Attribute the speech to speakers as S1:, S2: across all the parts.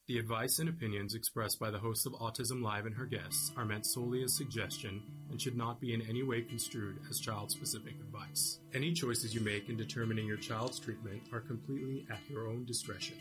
S1: The advice and opinions expressed by the host of Autism Live and her guests are meant solely as suggestion and should not be in any way construed as child-specific advice. Any choices you make in determining your child's treatment are completely at your own discretion.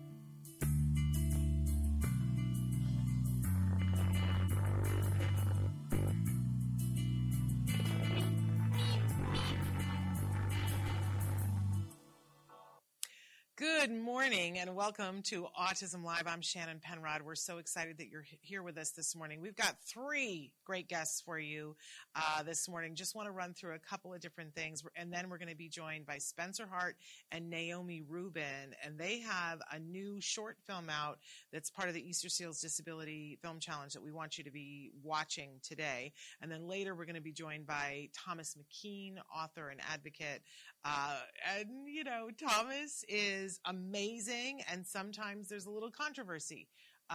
S2: Good morning and welcome to Autism Live. I'm Shannon Penrod. We're so excited that you're here with us this morning. We've got three great guests for you this morning. Just want to run through a couple of different things, and then we're going to be joined by Spencer Hart and Naomi Rubin, and they have a new short film out that's part of the Easter Seals Disability Film Challenge that we want you to be watching today. And then later we're going to be joined by Thomas McKean, author and advocate. And, you know, Thomas is amazing, and sometimes there's a little controversy.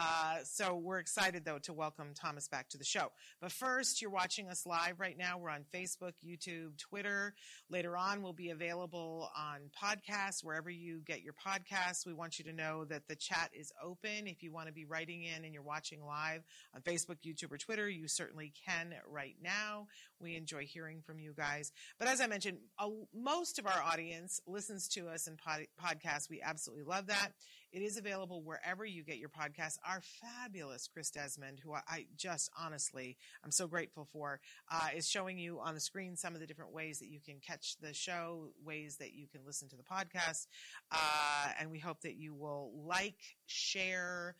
S2: So we're excited, though, to welcome Thomas back to the show. But first, you're watching us live right now. We're on Facebook, YouTube, Twitter. Later on, we'll be available on podcasts, wherever you get your podcasts. We want you to know that the chat is open. If you want to be writing in and you're watching live on Facebook, YouTube, or Twitter, you certainly can right now. We enjoy hearing from you guys. But as I mentioned, most of our audience listens to us in podcasts. We absolutely love that. It is available wherever you get your podcasts. Our fabulous Chris Desmond, who I just honestly, I'm so grateful for, is showing you on the screen some of the different ways that you can catch the show, ways that you can listen to the podcast. And we hope that you will like, share,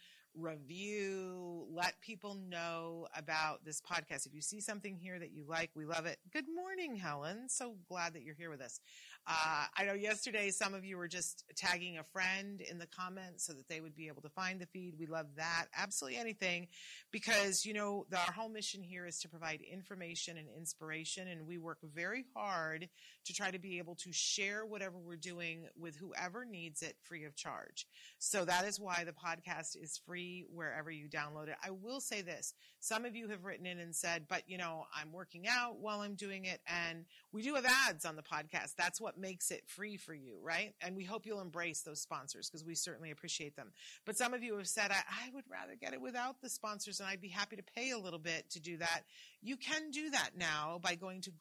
S2: review, let people know about this podcast. If you see something here that you like, we love it. Good morning, Helen. So glad that you're here with us. I know yesterday some of you were just tagging a friend in the comments so that they would be able to find the feed. We love that. Absolutely anything, because, you know, our whole mission here is to provide information and inspiration, and we work very hard to try to be able to share whatever we're doing with whoever needs it free of charge. So that is why the podcast is free wherever you download it. I will say this. Some of you have written in and said, but, you know, I'm working out while I'm doing it, and we do have ads on the podcast. That's what makes it free for you, right? And we hope you'll embrace those sponsors because we certainly appreciate them. But some of you have said, I would rather get it without the sponsors, and I'd be happy to pay a little bit to do that. You can do that now by going to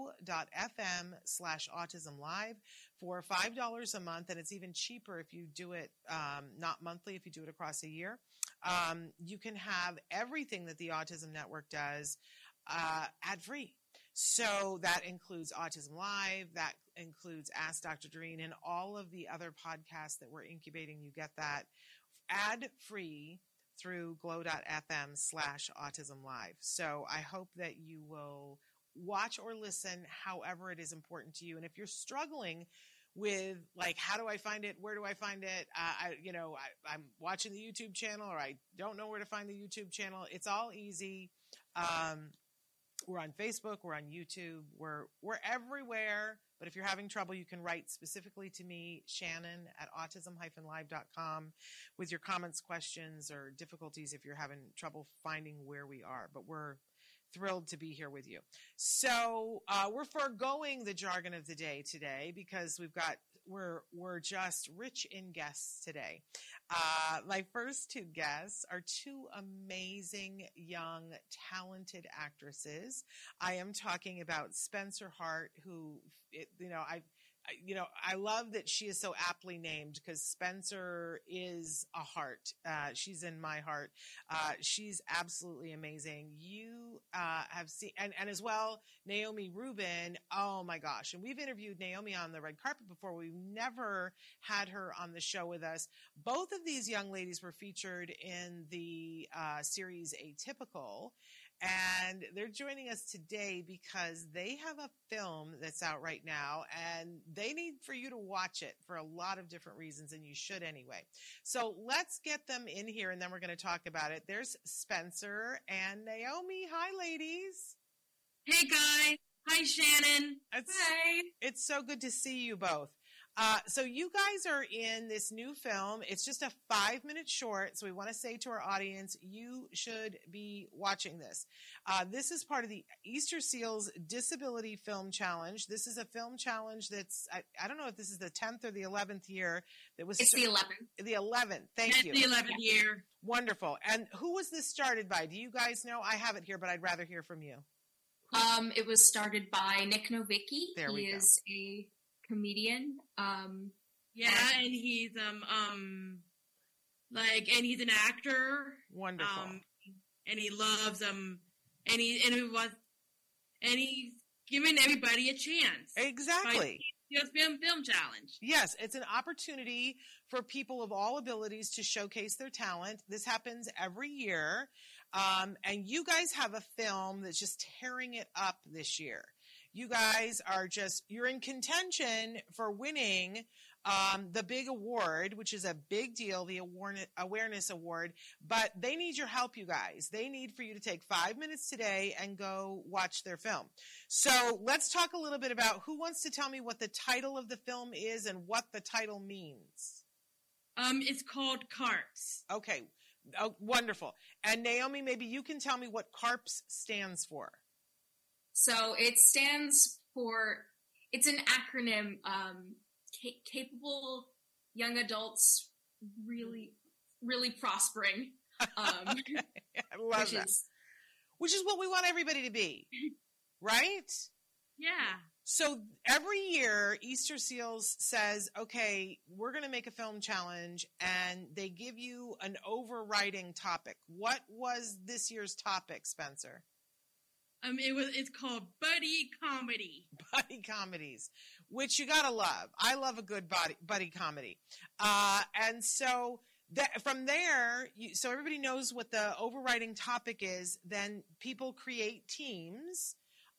S2: glow.fm/autismlive for $5 a month, and it's even cheaper if you do it not monthly, if you do it across a year. You can have everything that the Autism Network does ad-free. So that includes Autism Live, that includes Ask Dr. Doreen, and all of the other podcasts that we're incubating. You get that ad-free through glow.fm/autismlive. So I hope that you will watch or listen however it is important to you. And if you're struggling with, like, how do I find it? Where do I find it? I'm watching the YouTube channel, or I don't know where to find the YouTube channel. It's all easy. We're on Facebook, we're on YouTube, we're everywhere. But if you're having trouble, you can write specifically to me, Shannon, at autism-live.com with your comments, questions, or difficulties if you're having trouble finding where we are. But we're thrilled to be here with you. So we're foregoing the jargon of the day today because we're just rich in guests today. My first two guests are two amazing, young, talented actresses. I am talking about Spencer Hart, who, I love that she is so aptly named because Spencer is a heart. She's in my heart. She's absolutely amazing. You have seen, and as well, Naomi Rubin. Oh my gosh. And we've interviewed Naomi on the red carpet before. We've never had her on the show with us. Both of these young ladies were featured in the series Atypical. And they're joining us today because they have a film that's out right now, and they need for you to watch it for a lot of different reasons, and you should anyway. So let's get them in here, and then we're going to talk about it. There's Spencer and Naomi. Hi, ladies.
S3: Hey, guys. Hi, Shannon. Hi.
S2: It's so good to see you both. So you guys are in this new film. It's just a 5-minute short. So we want to say to our audience, you should be watching this. This is part of the Easter Seals Disability Film Challenge. This is a film challenge that's, I don't know if this is the 10th or the 11th year.
S3: It's the 11th.
S2: The 11th. Thank you.
S3: The 11th year.
S2: Wonderful. And who was this started by? Do you guys know? I have it here, but I'd rather hear from you.
S3: It was started by Nick Novicki.
S2: There we go.
S3: He is a comedian.
S4: And he's and he's an actor.
S2: Wonderful.
S4: And he loves and he's giving everybody a chance.
S2: Exactly.
S4: Just film challenge.
S2: Yes, it's an opportunity for people of all abilities to showcase their talent. This happens every year. And you guys have a film that's just tearing it up this year. You guys you're in contention for winning the big award, which is a big deal, the Awareness Award, but they need your help, you guys. They need for you to take 5 minutes today and go watch their film. So let's talk a little bit about who wants to tell me what the title of the film is and what the title means.
S4: It's called Carps.
S2: Okay. Oh, wonderful. And Naomi, maybe you can tell me what CARPS stands for.
S3: So it stands for, it's an acronym, Capable Young Adults Really, Really Prospering.
S2: I love that. Which is what we want everybody to be, right?
S4: Yeah.
S2: So every year, Easter Seals says, okay, we're going to make a film challenge, and they give you an overriding topic. What was this year's topic, Spencer?
S4: It's called Buddy Comedy.
S2: Buddy comedies, which you gotta love. I love a good buddy comedy. And so from there, so everybody knows what the overriding topic is, then people create teams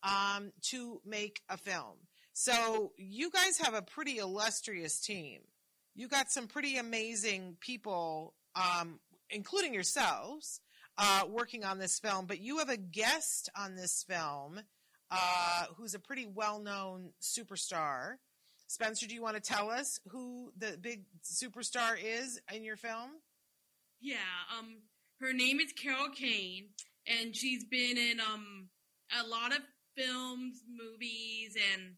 S2: to make a film. So you guys have a pretty illustrious team. You got some pretty amazing people, including yourselves, working on this film, but you have a guest on this film who's a pretty well-known superstar. Spencer, do you want to tell us who the big superstar is in your film?
S4: Yeah, her name is Carol Kane, and she's been in a lot of films, movies, and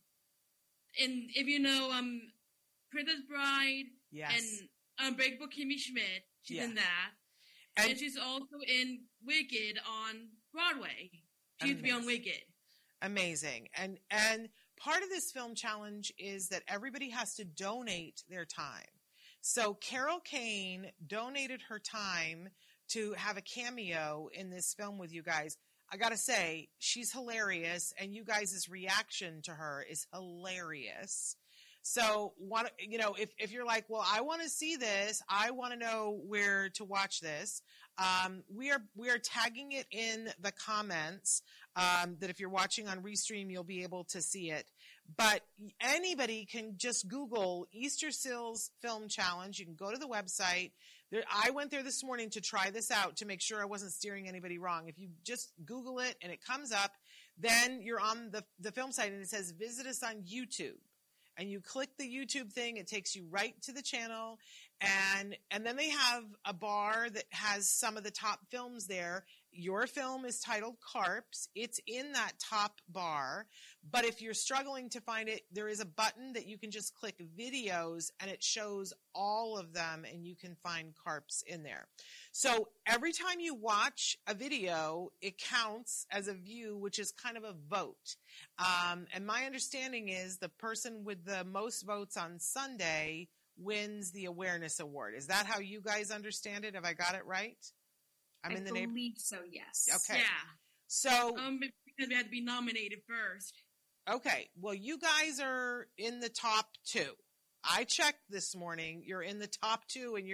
S4: if you know Princess Bride,
S2: yes,
S4: and Unbreakable Kimmy Schmidt, she's in that. And she's also in Wicked on Broadway. She used to be on Wicked.
S2: Amazing. And part of this film challenge is that everybody has to donate their time. So Carol Kane donated her time to have a cameo in this film with you guys. I got to say, she's hilarious, and you guys' reaction to her is hilarious. So, if you're like, well, I want to see this, I want to know where to watch this, we are tagging it in the comments, that if you're watching on Restream, you'll be able to see it. But anybody can just Google Easter Seals Film Challenge. You can go to the website. I went there this morning to try this out to make sure I wasn't steering anybody wrong. If you just Google it and it comes up, then you're on the film site and it says, visit us on YouTube. And you click the YouTube thing, it takes you right to the channel, and then they have a bar that has some of the top films there. Your film is titled Carps. It's in that top bar, but if you're struggling to find it, there is a button that you can just click videos, and it shows all of them, and you can find Carps in there. So every time you watch a video, it counts as a view, which is kind of a vote. And my understanding is the person with the most votes on Sunday wins the Awareness Award. Is that how you guys understand it? Have I got it right?
S3: I believe so, yes.
S2: Okay.
S4: Yeah.
S2: So
S4: because we had to be nominated first.
S2: Okay. Well, you guys are in the top 2. I checked this morning. You're in the top 2, and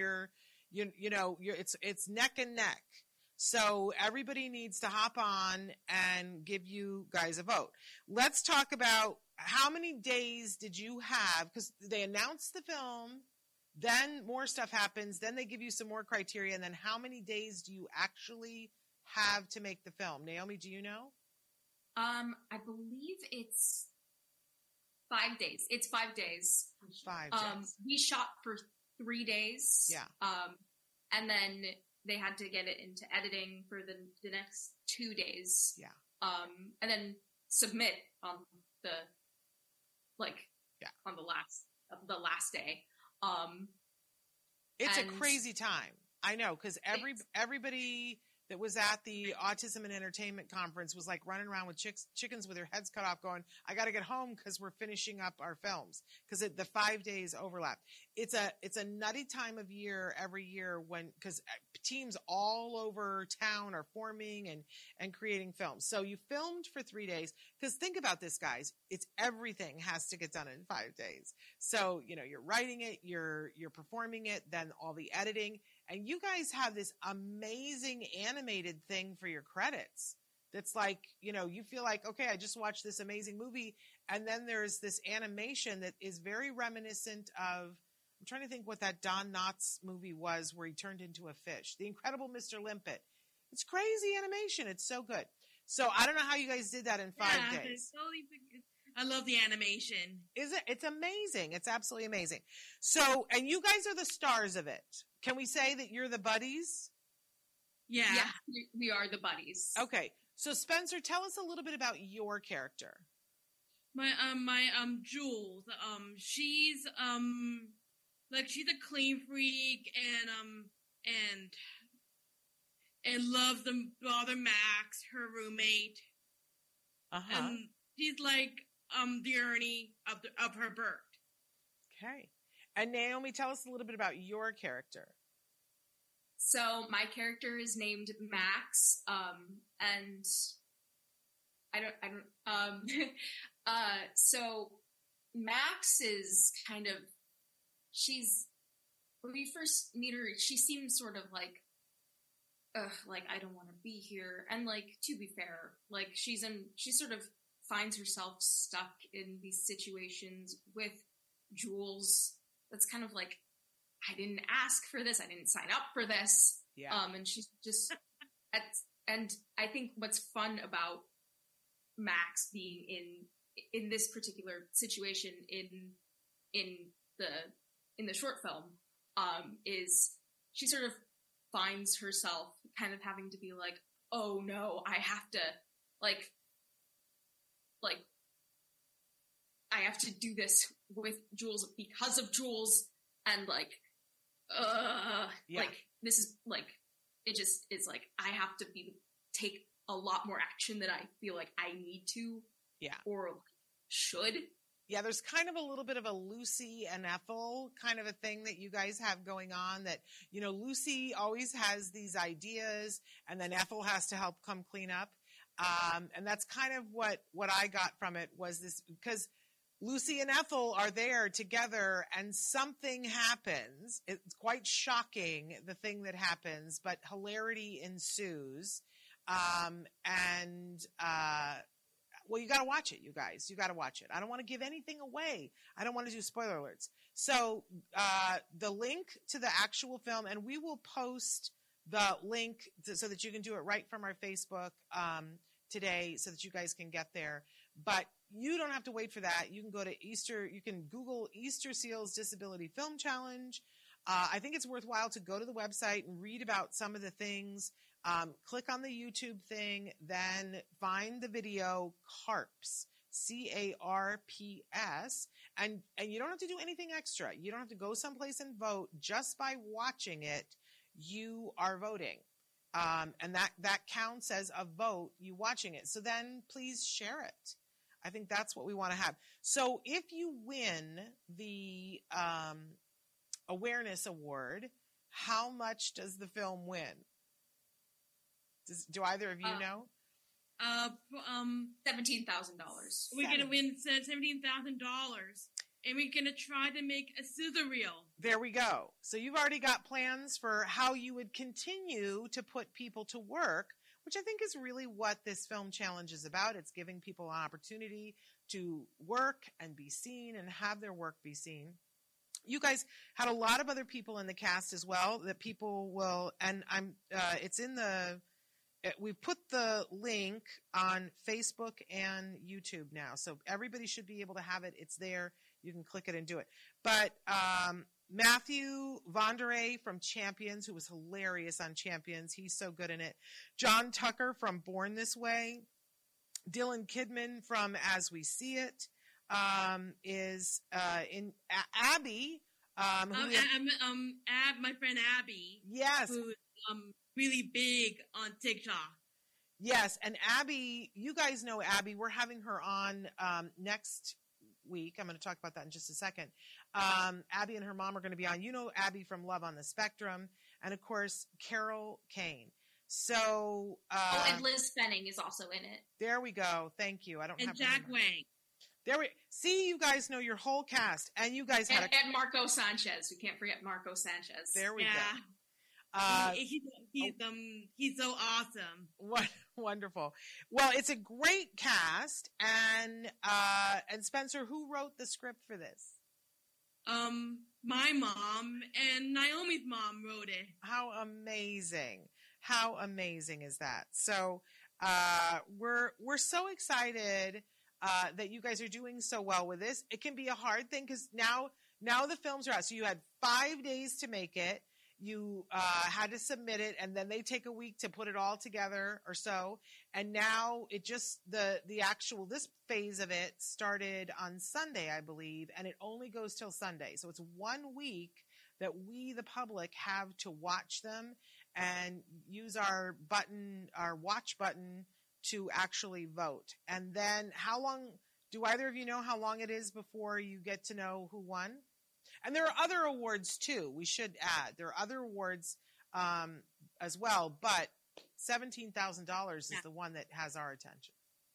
S2: it's neck and neck. So everybody needs to hop on and give you guys a vote. Let's talk about how many days did you have? Because they announced the film, then more stuff happens, then they give you some more criteria, and then how many days do you actually have to make the film? Naomi, do you know?
S3: I believe it's 5 days. It's 5 days.
S2: 5 days.
S3: We shot for 3 days.
S2: Yeah.
S3: And then they had to get it into editing for the next 2 days.
S2: Yeah.
S3: And then submit on the on the last day.
S2: It's a crazy time. I know, because everybody that was at the Autism and Entertainment Conference was like running around with chickens with their heads cut off going, I got to get home because we're finishing up our films, because the 5 days overlap. It's a nutty time of year every year because teams all over town are forming and creating films. So you filmed for 3 days, because think about this, guys. It's everything has to get done in 5 days. So, you're writing it, you're performing it, then all the editing. And you guys have this amazing animated thing for your credits. That's like, you feel like, okay, I just watched this amazing movie. And then there's this animation that is very reminiscent of, I'm trying to think what that Don Knotts movie was where he turned into a fish. The Incredible Mr. Limpet. It's crazy animation. It's so good. So I don't know how you guys did that in 5 days.
S4: I love the animation.
S2: Is it? It's amazing. It's absolutely amazing. So, and you guys are the stars of it. Can we say that you're the buddies?
S4: Yeah.
S3: Yeah, we are the buddies.
S2: Okay. So Spencer, tell us a little bit about your character.
S4: My Jules. She's she's a clean freak and loves the brother Max, her roommate. And she's like the Ernie of her birth.
S2: Okay. And Naomi, tell us a little bit about your character.
S3: So my character is named Max, and so Max is kind of, when we first meet her, she seems sort of like, I don't want to be here. And to be fair, she sort of finds herself stuck in these situations with Jules. That's kind of like, I didn't ask for this. I didn't sign up for this.
S2: Yeah.
S3: And she's just, and I think what's fun about Max being in this particular situation in the short film, is she sort of finds herself kind of having to be like, oh no, I have to I have to do this with Jules because of Jules, and this is it just is I have to take a lot more action than I feel like I need to, or should.
S2: Yeah, there's kind of a little bit of a Lucy and Ethel kind of a thing that you guys have going on, that, Lucy always has these ideas and then Ethel has to help come clean up. And that's kind of what I got from it, was this, because Lucy and Ethel are there together and something happens. It's quite shocking, the thing that happens, but hilarity ensues. Well, you got to watch it, you guys. You got to watch it. I don't want to give anything away. I don't want to do spoiler alerts. So the link to the actual film, and we will post the link so that you can do it right from our Facebook today, so that you guys can get there. But you don't have to wait for that. You can go to you can Google Easter Seals Disability Film Challenge. I think it's worthwhile to go to the website and read about some of the things. Click on the YouTube thing, then find the video CARPS, CARPS, and you don't have to do anything extra. You don't have to go someplace and vote. Just by watching it, you are voting. And that counts as a vote, you watching it. So then please share it. I think that's what we want to have. So if you win the awareness award, how much does the film win? Do either of you know?
S3: $17,000.
S4: We're gonna win $17,000, and we're gonna try to make a scissor reel.
S2: There we go. So you've already got plans for how you would continue to put people to work, which I think is really what this film challenge is about. It's giving people an opportunity to work and be seen and have their work be seen. You guys had a lot of other people in the cast as well that people will, and it's in the we've put the link on Facebook and YouTube now, so everybody should be able to have it. It's there. You can click it and do it. But Matthew Vonderay from Champions, who was hilarious on Champions, he's so good in it. John Tucker from Born This Way. Dylan Kidman from As We See It is in Abby.
S4: My friend Abby.
S2: Yes.
S4: Who's really big on TikTok.
S2: Yes, and Abby, you guys know Abby. We're having her on next week. I'm going to talk about that in just a second. Abby and her mom are going to be on. You know Abby from Love on the Spectrum, and of course Carol Kane. So,
S3: and Liz Fenning is also in it.
S2: There we go. Thank you. I don't have
S4: Jack Wang.
S2: There we see. You guys know your whole cast, and you guys had
S3: and Marco Sanchez. We can't forget Marco Sanchez.
S2: There we go.
S4: He's so awesome.
S2: What wonderful. Well, it's a great cast, and Spencer, who wrote the script for this?
S4: My mom and Naomi's mom wrote it.
S2: How amazing. How amazing is that? So, we're so excited, that you guys are doing so well with this. It can be a hard thing because now the films are out. So you had 5 days to make it. You, had to submit it, and then they take a week to put it all together or so. And now it just, this phase of it started on Sunday, I believe, and it only goes till Sunday. So it's 1 week that we, the public, have to watch them and use our watch button to actually vote. And then do either of you know how long it is before you get to know who won? And there are other awards too. We should add, there are other awards, as well, but $17,000 is the one that has our attention.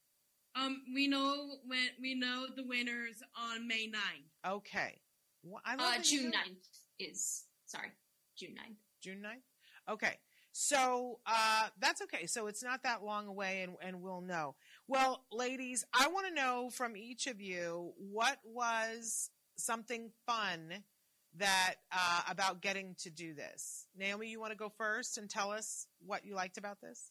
S4: We know the winners on May 9th.
S2: Okay. Well,
S3: June 9th June 9th.
S2: June 9th? Okay. So, that's okay. So it's not that long away and we'll know. Well, ladies, I want to know from each of you, what was something fun that, about getting to do this? Naomi, you want to go first and tell us what you liked about this?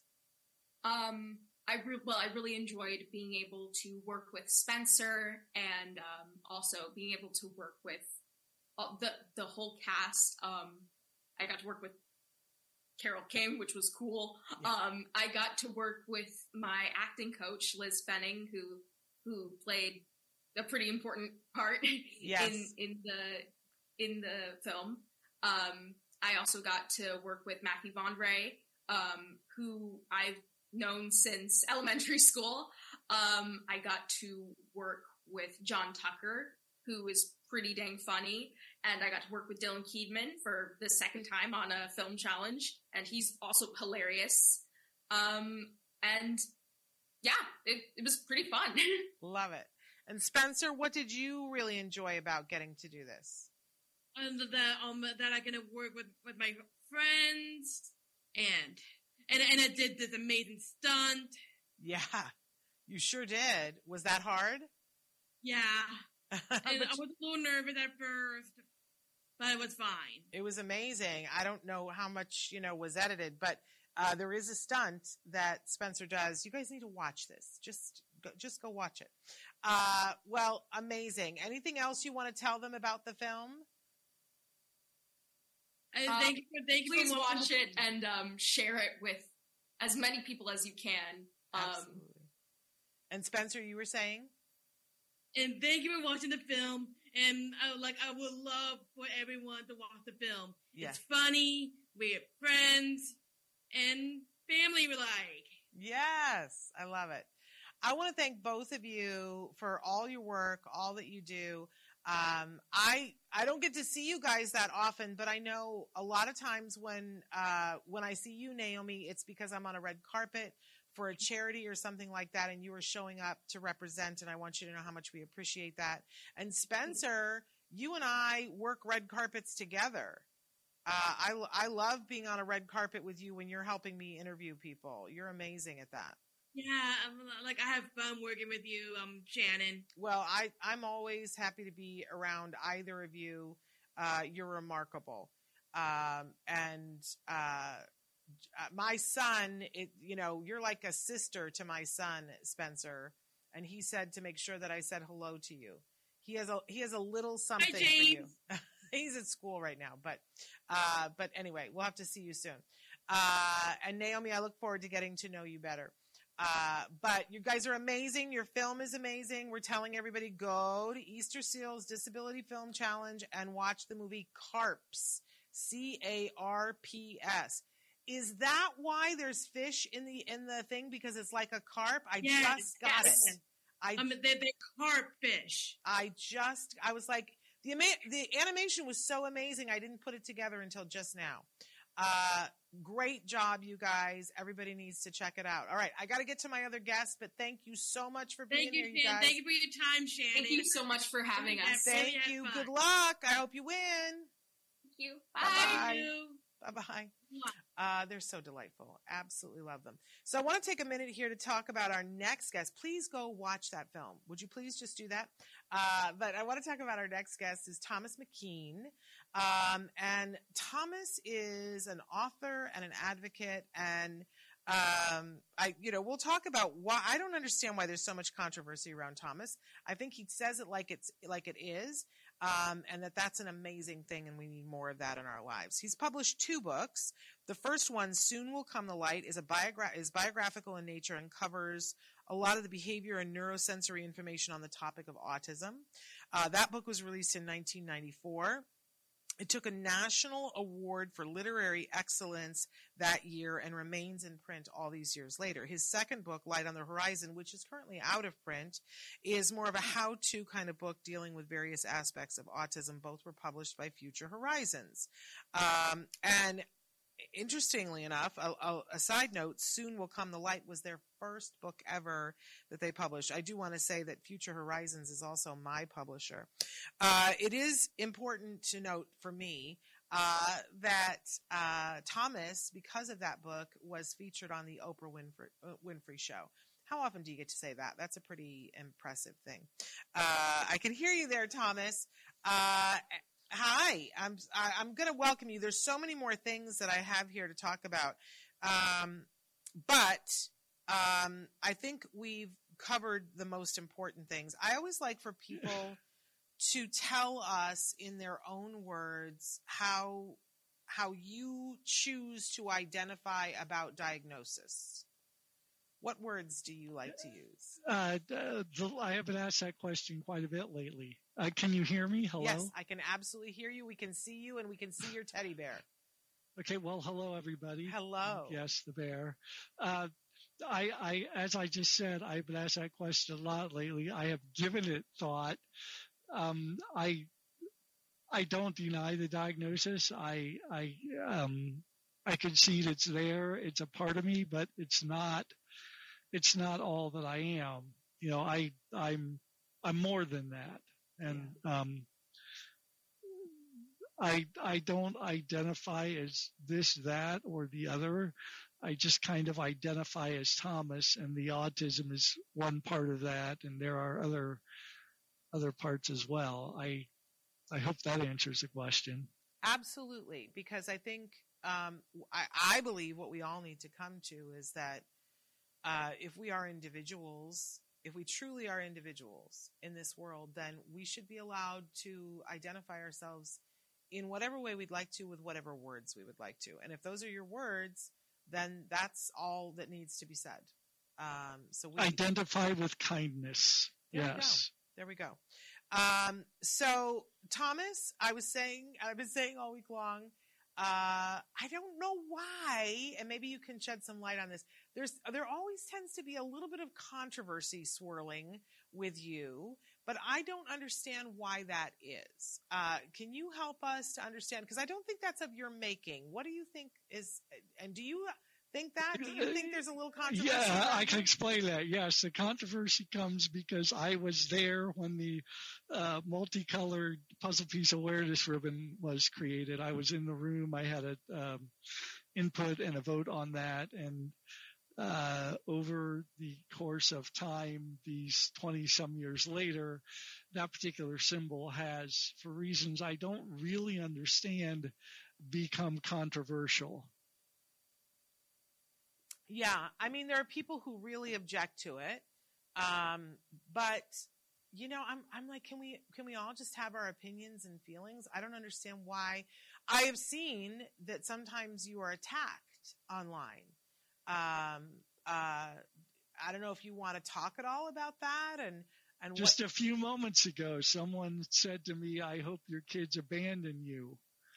S3: I really enjoyed being able to work with Spencer and, also being able to work with the whole cast. I got to work with Carol King, which was cool. Yeah. I got to work with my acting coach, Liz Fenning, who played a pretty important part in the film. I also got to work with Matthew Vonderay, who I've known since elementary school. I got to work with John Tucker, who is pretty dang funny, and I got to work with Dylan Kidman for the second time on a film challenge, and he's also hilarious. And yeah, it was pretty fun.
S2: Love it. And Spencer, what did you really enjoy about getting to do this?
S4: That I get to work with my friends, and I did this amazing stunt.
S2: Yeah, you sure did. Was that hard?
S4: Yeah. And I was a little nervous at first, but it was fine.
S2: It was amazing. I don't know how much, was edited, but there is a stunt that Spencer does. You guys need to watch this. Just go watch it. Well, amazing. Anything else you want to tell them about the film?
S3: Thank you please watch it and share it with as many people as you can.
S2: Absolutely. And Spencer, you were saying?
S4: And thank you for watching the film. And I would love for everyone to watch the film. Yeah. It's funny. We're friends and family like.
S2: Yes, I love it. I want to thank both of you for all your work, all that you do. I don't get to see you guys that often, but I know a lot of times when I see you, Naomi, it's because I'm on a red carpet for a charity or something like that, and you are showing up to represent, and I want you to know how much we appreciate that. And Spencer, you and I work red carpets together. I love being on a red carpet with you when you're helping me interview people. You're amazing at that.
S4: Yeah, I have fun working with you, Shannon.
S2: Well, I'm always happy to be around either of you. You're remarkable. And my son, you're like a sister to my son, Spencer. And he said to make sure that I said hello to you. He has a little something for you. He's at school right now, but anyway, we'll have to see you soon. And Naomi, I look forward to getting to know you better. But you guys are amazing. Your film is amazing. We're telling everybody, go to Easter Seals Disability Film Challenge and watch the movie Carps, CARPS. Is that why there's fish in the thing? Because it's like a carp? I just got it.
S4: They're carp fish.
S2: I was like, the animation was so amazing. I didn't put it together until just now. Great job, you guys. Everybody needs to check it out. All right, I got to get to my other guests, but thank you so much for being here, you guys.
S4: Thank you for your time, Shannon.
S3: Thank you so much for having us.
S2: Thank you. Good luck. I hope you win.
S3: Thank you.
S2: Bye. Bye-bye. They're so delightful. Absolutely love them. So I want to take a minute here to talk about our next guest. Please go watch that film. Would you please just do that? But I want to talk about our next guest is Thomas McKean. And Thomas is an author and an advocate, and we'll talk about why. I don't understand why there's so much controversy around Thomas. I think he says it like it is, and that's an amazing thing, and we need more of that in our lives. He's published 2 books. The first one, Soon Will Come the Light, is biographical in nature and covers a lot of the behavior and neurosensory information on the topic of autism. That book was released in 1994. It took a national award for literary excellence that year and remains in print all these years later. His second book, Light on the Horizon, which is currently out of print, is more of a how-to kind of book dealing with various aspects of autism. Both were published by Future Horizons. And interestingly enough, a side note, Soon Will Come the Light was their first book ever that they published. I do want to say that Future Horizons is also my publisher. It is important to note for me that Thomas, because of that book, was featured on the Oprah Winfrey Show. How often do you get to say that? That's a pretty impressive thing. I can hear you there, Thomas. Hi, I'm going to welcome you. There's so many more things that I have here to talk about. But I think we've covered the most important things. I always like for people to tell us in their own words how you choose to identify about diagnosis. What words do you like to use?
S5: I have been asked that question quite a bit lately. Can you hear me? Hello?
S2: Yes, I can absolutely hear you. We can see you, and we can see your teddy bear.
S5: Okay, well, hello, everybody.
S2: Hello.
S5: Yes, the bear. As I just said, I've been asked that question a lot lately. I have given it thought. I don't deny the diagnosis. I concede it's there. It's a part of me, but it's not all that I am. You know, I'm more than that. And, I don't identify as this, that, or the other. I just kind of identify as Thomas, and the autism is one part of that, and there are other parts as well. I hope that answers the question.
S2: Absolutely, because I think I believe what we all need to come to is that if we are individuals, if we truly are individuals in this world, then we should be allowed to identify ourselves in whatever way we'd like to, with whatever words we would like to. And if those are your words, then that's all that needs to be said. So we
S5: identify with kindness. Yes.
S2: There we go. So Thomas, I've been saying all week long, I don't know why, and maybe you can shed some light on this. There always tends to be a little bit of controversy swirling with you, but I don't understand why that is. Can you help us to understand? Because I don't think that's of your making. What do you think is, and do you think that? Do you think there's a little controversy?
S5: Yeah, I can explain that. Yes, the controversy comes because I was there when the multicolored puzzle piece awareness ribbon was created. I was in the room. I had an input and a vote on that, and over the course of time, these 20-some years later, that particular symbol has, for reasons I don't really understand, become controversial.
S2: Yeah, I mean, there are people who really object to it, but I'm like, can we all just have our opinions and feelings? I don't understand why. I have seen that sometimes you are attacked online. I don't know if you want to talk at all about that, and
S5: just a few moments ago, someone said to me, "I hope your kids abandon you."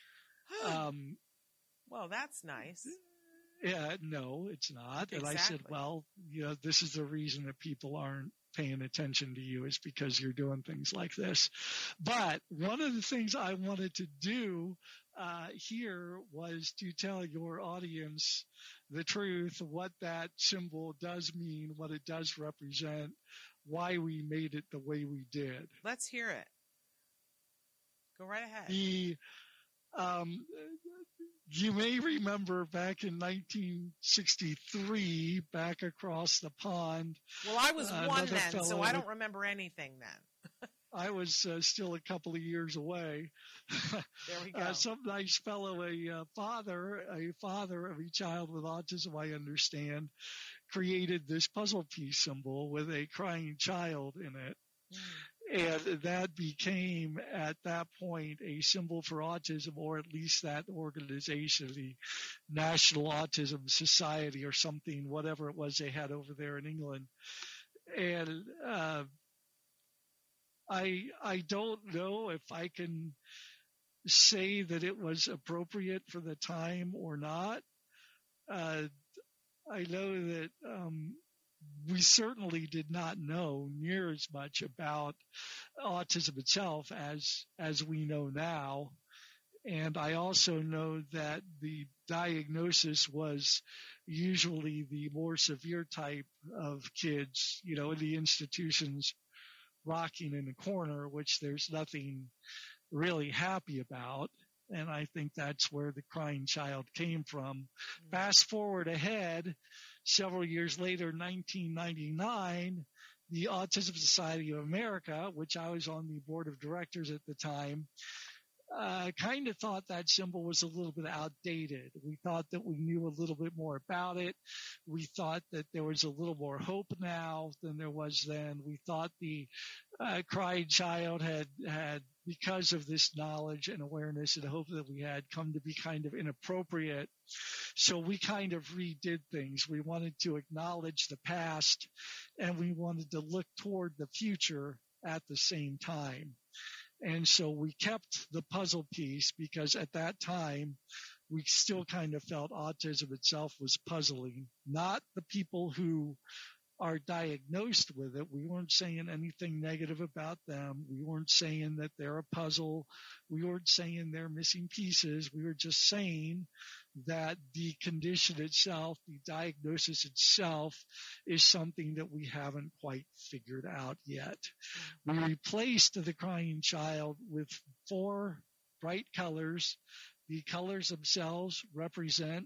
S2: Well, that's nice.
S5: Yeah, no, it's not.
S2: Exactly.
S5: And I said, well, this is the reason that people aren't paying attention to you is because you're doing things like this. But one of the things I wanted to do here was to tell your audience the truth, what that symbol does mean, what it does represent, why we made it the way we did.
S2: Let's hear it. Go right ahead.
S5: You may remember back in 1963, back across the pond.
S2: Well, I was one then, so I don't remember anything then.
S5: I was still a couple of years away.
S2: There we go.
S5: Some nice fellow, a father of a child with autism, I understand, created this puzzle piece symbol with a crying child in it. And that became, at that point, a symbol for autism, or at least that organization, the National Autism Society or something, whatever it was they had over there in England. And I don't know if I can say that it was appropriate for the time or not. I know that we certainly did not know near as much about autism itself as we know now. And I also know that the diagnosis was usually the more severe type of kids, in the institutions rocking in the corner, which there's nothing really happy about. And I think that's where the crying child came from. Fast forward ahead, several years later, 1999, the Autism Society of America, which I was on the board of directors at the time, kind of thought that symbol was a little bit outdated. We thought that we knew a little bit more about it. We thought that there was a little more hope now than there was then. We thought the crying child had, because of this knowledge and awareness and hope that we had, come to be kind of inappropriate. So we kind of redid things. We wanted to acknowledge the past, and we wanted to look toward the future at the same time. And so we kept the puzzle piece because at that time, we still kind of felt autism itself was puzzling, not the people who are diagnosed with it. We weren't saying anything negative about them. We weren't saying that they're a puzzle. We weren't saying they're missing pieces. We were just saying that the condition itself, the diagnosis itself, is something that we haven't quite figured out yet. We replaced the crying child with 4 bright colors. The colors themselves represent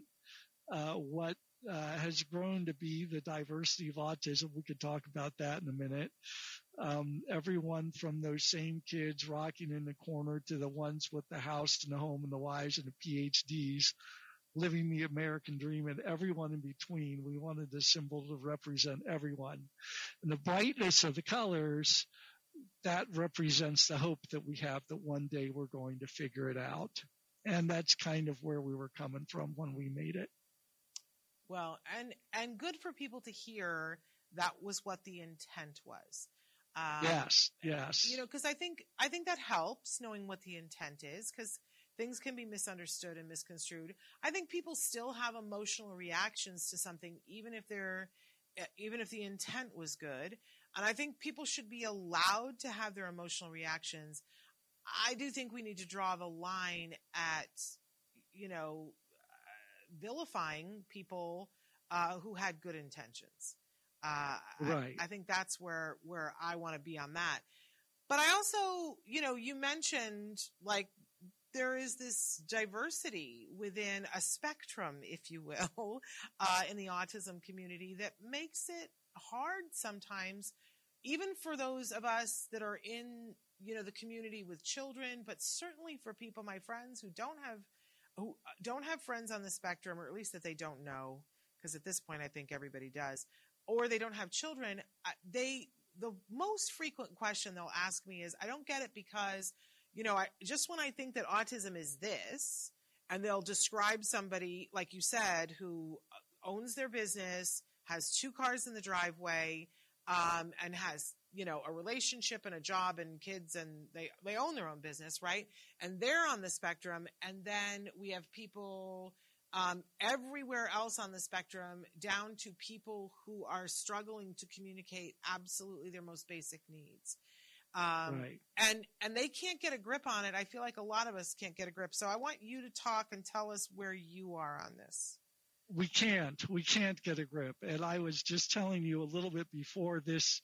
S5: what has grown to be the diversity of autism. We could talk about that in a minute. Everyone from those same kids rocking in the corner to the ones with the house and the home and the wives and the PhDs living the American dream, and everyone in between. We wanted the symbol to represent everyone. And the brightness of the colors, that represents the hope that we have that one day we're going to figure it out. And that's kind of where we were coming from when we made it.
S2: Well, and good for people to hear that was what the intent was.
S5: Yes.
S2: Because I think that helps knowing what the intent is, because things can be misunderstood and misconstrued. I think people still have emotional reactions to something, even if the intent was good. And I think people should be allowed to have their emotional reactions. I do think we need to draw the line at, vilifying people who had good intentions.
S5: Right.
S2: I think that's where I want to be on that. But I also, you mentioned there is this diversity within a spectrum, if you will, in the autism community that makes it hard sometimes, even for those of us that are in, the community with children, but certainly for my friends who don't have friends on the spectrum, or at least that they don't know, because at this point I think everybody does, or they don't have children, the most frequent question they'll ask me is, I don't get it because, just when I think that autism is this, and they'll describe somebody, like you said, who owns their business, has 2 cars in the driveway, and has, a relationship and a job and kids, and they own their own business, right? And they're on the spectrum. And then we have people everywhere else on the spectrum, down to people who are struggling to communicate absolutely their most basic needs.
S5: Right.
S2: And they can't get a grip on it. I feel like a lot of us can't get a grip. So I want you to talk and tell us where you are on this.
S5: We can't get a grip. And I was just telling you a little bit before this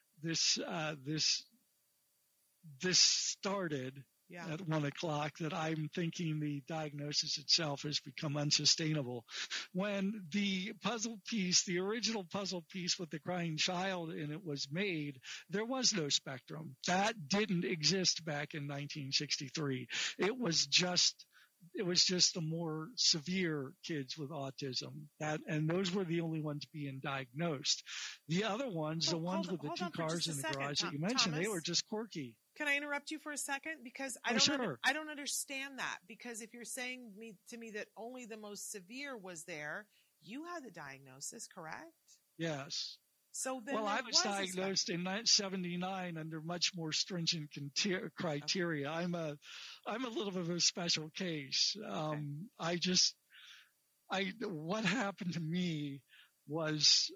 S5: started at 1:00 that I'm thinking the diagnosis itself has become unsustainable. When the original puzzle piece with the crying child in it was made, there was no spectrum. That didn't exist back in 1963. It was just the more severe kids with autism, and those were the only ones being diagnosed. The other ones, the ones with the 2 cars in the garage that you mentioned,
S2: Thomas,
S5: they were just quirky.
S2: Can I interrupt you for a second? Because I don't understand that. Because if you're saying to me that only the most severe was there, you had the diagnosis, correct?
S5: Yes.
S2: So then,
S5: I was diagnosed in 1979 under much more stringent criteria. Okay. I'm a little bit of a special case. Okay. What happened to me was,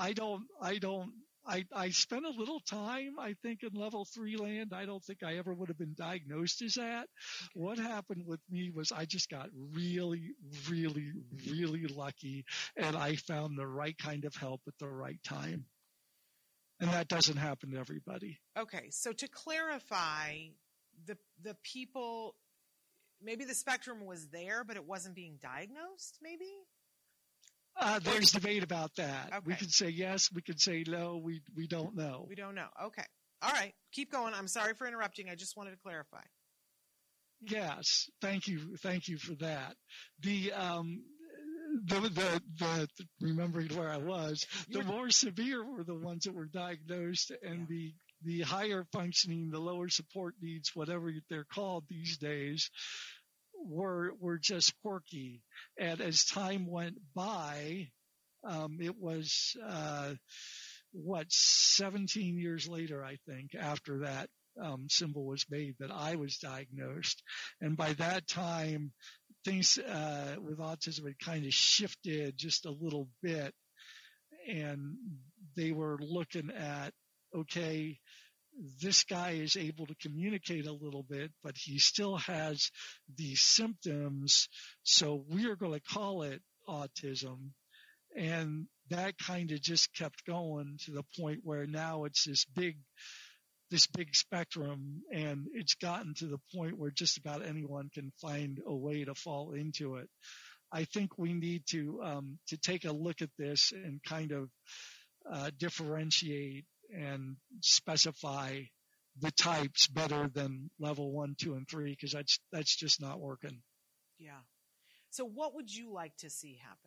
S5: I spent a little time, I think, in level 3 land. I don't think I ever would have been diagnosed as that. Okay. What happened with me was I just got really, really, really lucky, and I found the right kind of help at the right time. And that doesn't happen to everybody.
S2: Okay, so to clarify, the people, maybe the spectrum was there, but it wasn't being diagnosed, maybe?
S5: There's debate about that.
S2: Okay.
S5: We could say yes, we could say no, we don't know.
S2: We don't know. Okay. All right, keep going. I'm sorry for interrupting. I just wanted to clarify.
S5: Yes, thank you for that. The remembering where I was, the more severe were the ones that were diagnosed, and the higher functioning, the lower support needs, whatever they're called these days, were just quirky. And as time went by, it was 17 years later, I think, after that symbol was made, that I was diagnosed. And by that time, things with autism had kind of shifted just a little bit, and they were looking at, okay, this guy is able to communicate a little bit, but he still has these symptoms, so we're going to call it autism. And that kind of just kept going to the point where now it's this big spectrum, and it's gotten to the point where just about anyone can find a way to fall into it. I think we need to take a look at this and kind of differentiate and specify the types better than level 1, 2, and 3, because that's just not working.
S2: Yeah. So what would you like to see happen?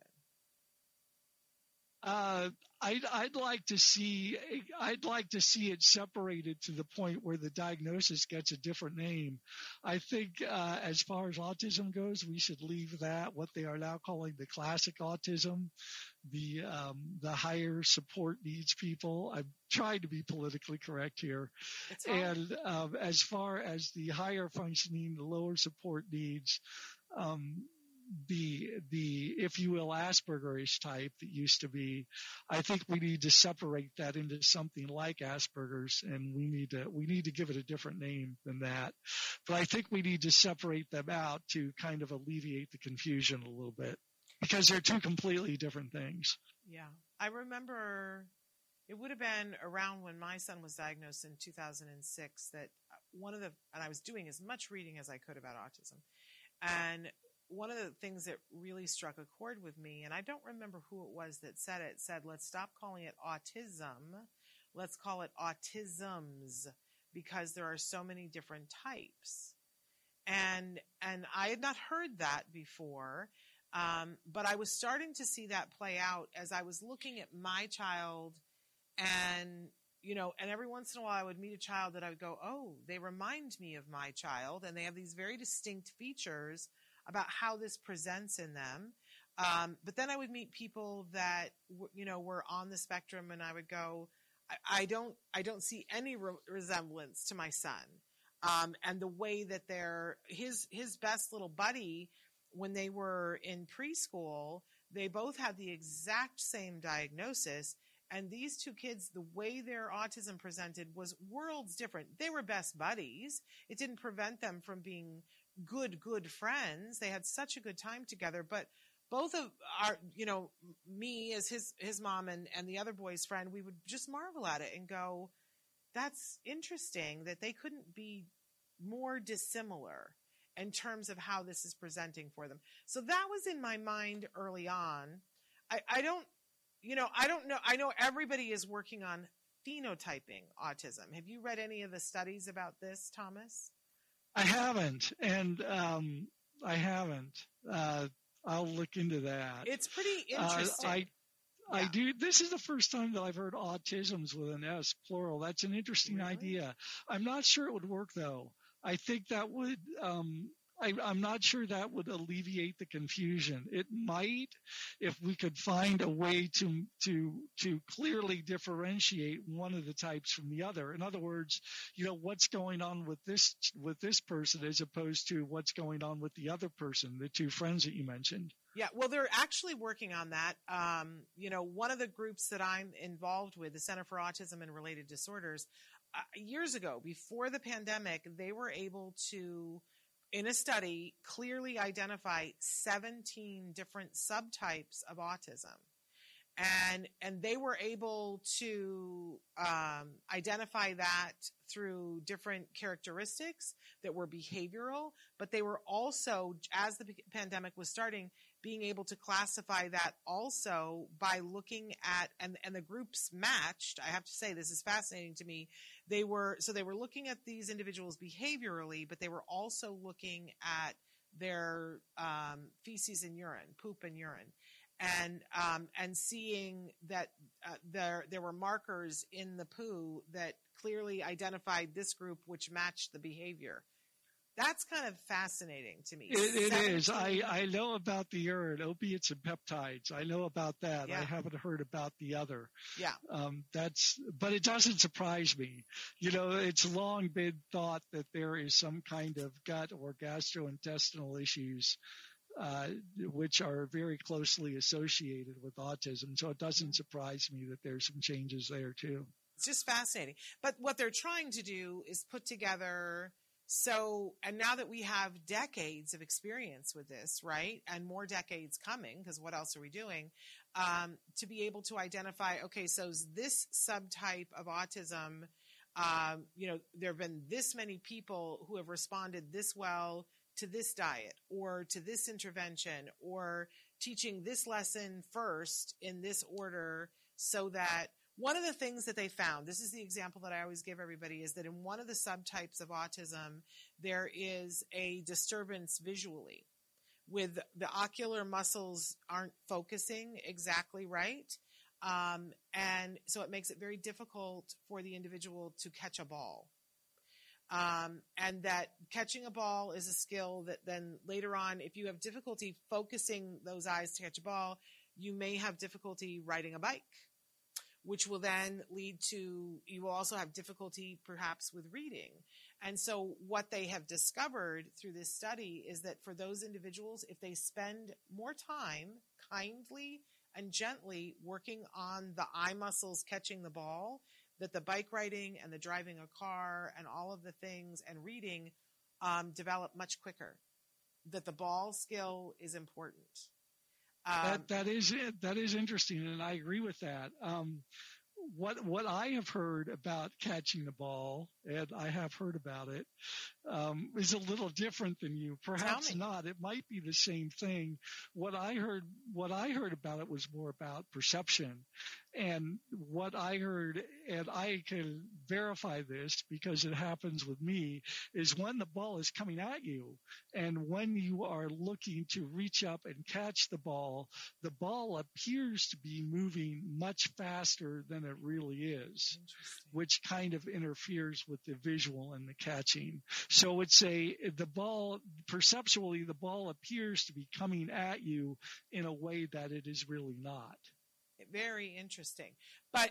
S5: I'd like to see it separated to the point where the diagnosis gets a different name. I think, as far as autism goes, we should leave that, what they are now calling the classic autism, the higher support needs people. I'm trying to be politically correct here. And, as far as the higher functioning, the lower support needs, the if you will Asperger's type that used to be, I think we need to separate that into something like Asperger's, and we need to give it a different name than that. But I think we need to separate them out to kind of alleviate the confusion a little bit, because they're two completely different things.
S2: Yeah. I remember it would have been around when my son was diagnosed in 2006 that and I was doing as much reading as I could about autism. And one of the things that really struck a chord with me, and I don't remember who it was that said it, said, let's stop calling it autism. Let's call it autisms, because there are so many different types. And I had not heard that before. But I was starting to see that play out as I was looking at my child, and and every once in a while I would meet a child that I would go, oh, they remind me of my child, and they have these very distinct features about how this presents in them. But then I would meet people that were on the spectrum, and I would go, I don't see any resemblance to my son. And the way that his best little buddy, when they were in preschool, they both had the exact same diagnosis. And these two kids, the way their autism presented was worlds different. They were best buddies. It didn't prevent them from being good friends. They had such a good time together. But both of our, me as his mom and the other boy's friend, we would just marvel at it and go, that's interesting that they couldn't be more dissimilar in terms of how this is presenting for them. So that was in my mind early on. I don't know. I know everybody is working on phenotyping autism. Have you read any of the studies about this, Thomas?
S5: I haven't. And I haven't. I'll look into that.
S2: It's pretty interesting.
S5: I do. This is the first time that I've heard autisms with an S, plural. That's an interesting idea. I'm not sure it would work, though. I think that would, I'm not sure that would alleviate the confusion. It might, if we could find a way to clearly differentiate one of the types from the other. In other words, what's going on with this person as opposed to what's going on with the other person, the two friends that you mentioned.
S2: Yeah, well, they're actually working on that. One of the groups that I'm involved with, the Center for Autism and Related Disorders, years ago, before the pandemic, they were able to, in a study, clearly identify 17 different subtypes of autism. And they were able to identify that through different characteristics that were behavioral, but they were also, as the pandemic was starting, being able to classify that also by looking at, and the groups matched. I have to say, this is fascinating to me. They were looking at these individuals behaviorally, but they were also looking at their feces and urine, poop and urine. And seeing that there were markers in the poo that clearly identified this group, which matched the behavior. That's kind of fascinating to me.
S5: It is. I know about the urine, opiates and peptides. I know about that. Yeah. I haven't heard about the other.
S2: Yeah.
S5: But it doesn't surprise me. It's long been thought that there is some kind of gut or gastrointestinal issues which are very closely associated with autism. So it doesn't surprise me that there's some changes there too.
S2: It's just fascinating. But what they're trying to do is put together, and now that we have decades of experience with this, right, and more decades coming, because what else are we doing, to be able to identify, okay, so this subtype of autism, there have been this many people who have responded this well to this diet or to this intervention or teaching this lesson first in this order, so that one of the things that they found, this is the example that I always give everybody, is that in one of the subtypes of autism, there is a disturbance visually with the ocular muscles aren't focusing exactly right. And so it makes it very difficult for the individual to catch a ball. And that catching a ball is a skill that then later on, if you have difficulty focusing those eyes to catch a ball, you may have difficulty riding a bike, which will then lead to, you will also have difficulty perhaps with reading. And so what they have discovered through this study is that for those individuals, if they spend more time kindly and gently working on the eye muscles catching the ball, that the bike riding and the driving a car and all of the things and reading develop much quicker, that the ball skill is important.
S5: That is interesting, and I agree with that. What I have heard about catching the ball and I have heard about it, is a little different than you. Perhaps not. It might be the same thing. What I heard about it was more about perception. And what I heard, and I can verify this because it happens with me, is when the ball is coming at you and when you are looking to reach up and catch the ball appears to be moving much faster than it really is, which kind of interferes with the visual and the catching. So perceptually, the ball appears to be coming at you in a way that it is really not.
S2: Very interesting. But,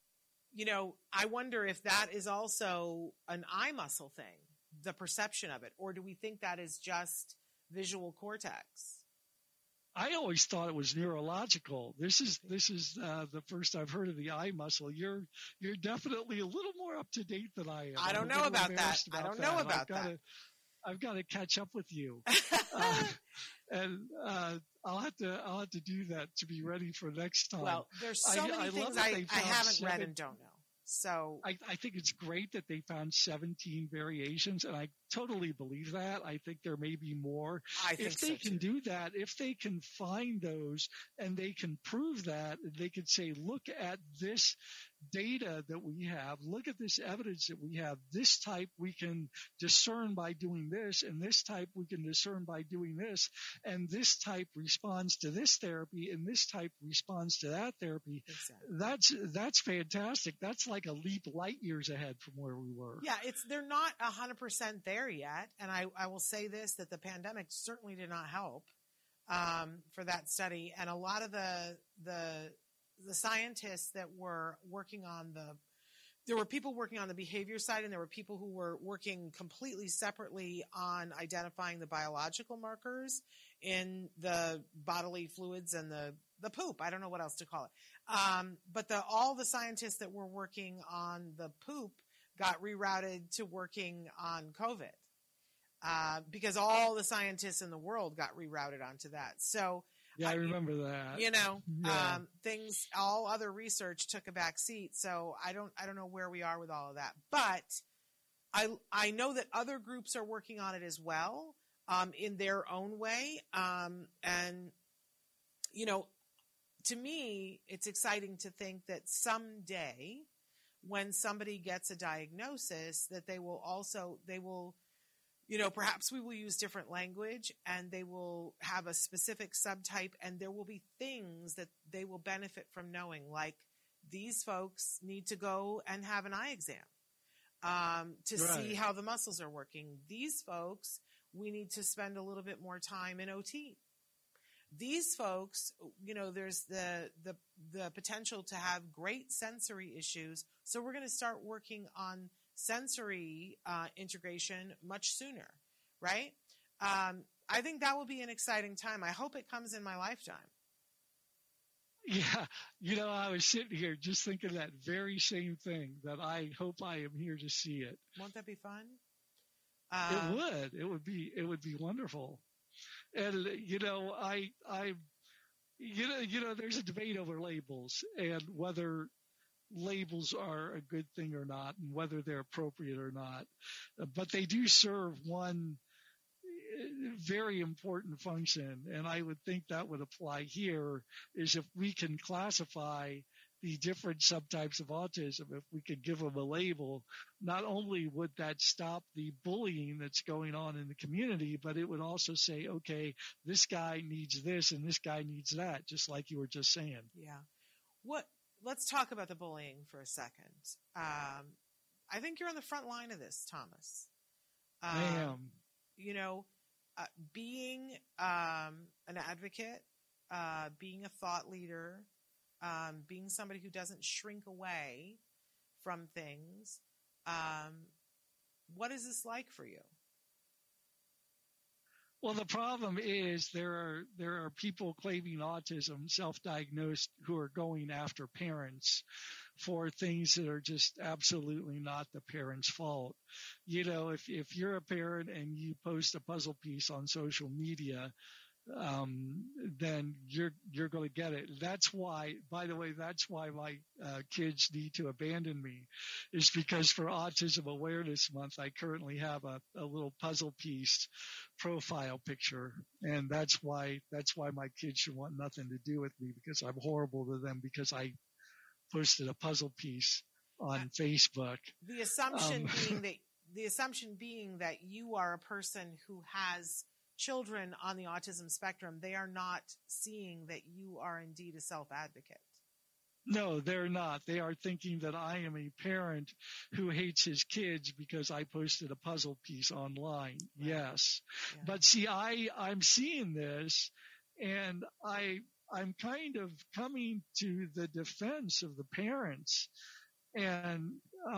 S2: I wonder if that is also an eye muscle thing, the perception of it, or do we think that is just visual cortex?
S5: I always thought it was neurological. This is the first I've heard of the eye muscle. You're definitely a little more up to date than I am.
S2: I don't know about that. I don't know about that.
S5: I've got to catch up with you, and I'll have to do that to be ready for next time.
S2: Well, there's so many things I haven't read and don't know. So
S5: I think it's great that they found 17 variations, and I totally believe that. I think there may be more. If they can do that, if they can find those and they can prove that, they can say, look at this data that we have, look at this evidence that we have. This type we can discern by doing this, and this type we can discern by doing this, and this type responds to this therapy, and this type responds to that therapy. Exactly. That's fantastic. That's like a leap light years ahead from where we were.
S2: Yeah, they're not 100% there yet, and I will say this, that the pandemic certainly did not help for that study, and a lot of the scientists that were working on there were people working on the behavior side, and there were people who were working completely separately on identifying the biological markers in the bodily fluids and the poop. I don't know what else to call it. But all the scientists that were working on the poop got rerouted to working on COVID, because all the scientists in the world got rerouted onto that. So,
S5: yeah, I remember that.
S2: Things, all other research took a back seat. So I don't know where we are with all of that, but I know that other groups are working on it as well, in their own way. And, to me, it's exciting to think that someday when somebody gets a diagnosis that they will, perhaps we will use different language, and they will have a specific subtype, and there will be things that they will benefit from knowing, like these folks need to go and have an eye exam to see how the muscles are working. These folks, we need to spend a little bit more time in OT. These folks, there's the potential to have great sensory issues, so we're going to start working on sensory integration much sooner, right? I think that will be an exciting time. I hope it comes in my lifetime.
S5: Yeah, I was sitting here just thinking that very same thing, that I hope I am here to see it.
S2: Won't that be fun?
S5: It would. It would be wonderful. And there's a debate over labels and whether labels are a good thing or not, and whether they're appropriate or not. But they do serve one very important function, and I would think that would apply here, is if we can classify the different subtypes of autism, if we could give them a label, not only would that stop the bullying that's going on in the community, but it would also say, okay, this guy needs this and this guy needs that, just like you were just saying.
S2: Yeah. Let's talk about the bullying for a second. I think you're on the front line of this, Thomas.
S5: I am.
S2: Being an advocate, being a thought leader, being somebody who doesn't shrink away from things. What is this like for you?
S5: Well, the problem is there are people claiming autism, self-diagnosed, who are going after parents for things that are just absolutely not the parent's fault. If you're a parent and you post a puzzle piece on social media, then you're going to get it. That's why, by the way, that's why my kids need to abandon me, is because for Autism Awareness Month, I currently have a little puzzle piece profile picture, and that's why my kids should want nothing to do with me, because I'm horrible to them because I posted a puzzle piece on Facebook.
S2: The assumption being that you are a person who has children on the autism spectrum. They are not seeing that you are indeed a self-advocate.
S5: No, they're not. They are thinking that I am a parent who hates his kids because I posted a puzzle piece online. Right. Yes. Yeah. But see, I'm seeing this, and I'm kind of coming to the defense of the parents, and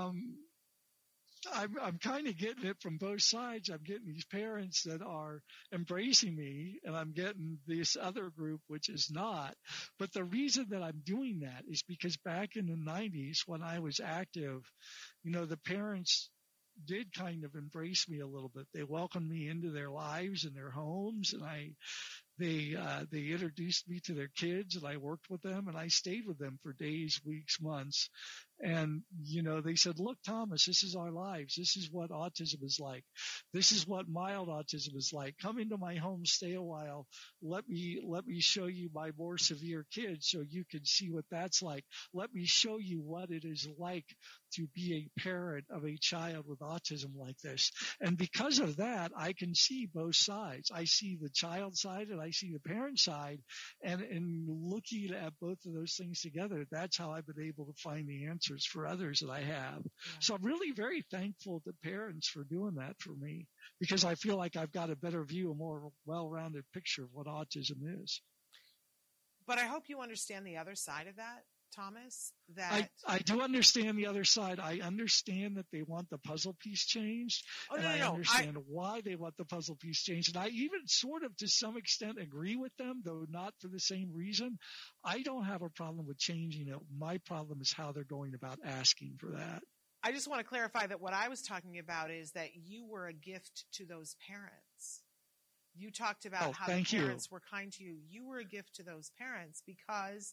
S5: I'm kind of getting it from both sides. I'm getting these parents that are embracing me, and I'm getting this other group which is not. But the reason that I'm doing that is because back in the 90s when I was active, the parents did kind of embrace me a little bit. They welcomed me into their lives and their homes, and they introduced me to their kids, and I worked with them, and I stayed with them for days, weeks, months. And, they said, look, Thomas, this is our lives. This is what autism is like. This is what mild autism is like. Come into my home, stay a while. Let me show you my more severe kids so you can see what that's like. Let me show you what it is like to be a parent of a child with autism like this. And because of that, I can see both sides. I see the child side and I see the parent side. And in looking at both of those things together, that's how I've been able to find the answers for others that I have. Yeah. So I'm really very thankful to parents for doing that for me, because I feel like I've got a better view, a more well-rounded picture of what autism is.
S2: But I hope you understand the other side of that, Thomas. That
S5: I do understand the other side. I understand that they want the puzzle piece changed. I understand why they want the puzzle piece changed. And I even sort of, to some extent, agree with them, though not for the same reason. I don't have a problem with changing it. My problem is how they're going about asking for that.
S2: I just want to clarify that what I was talking about is that you were a gift to those parents. You talked about how the parents were kind to you. You were a gift to those parents because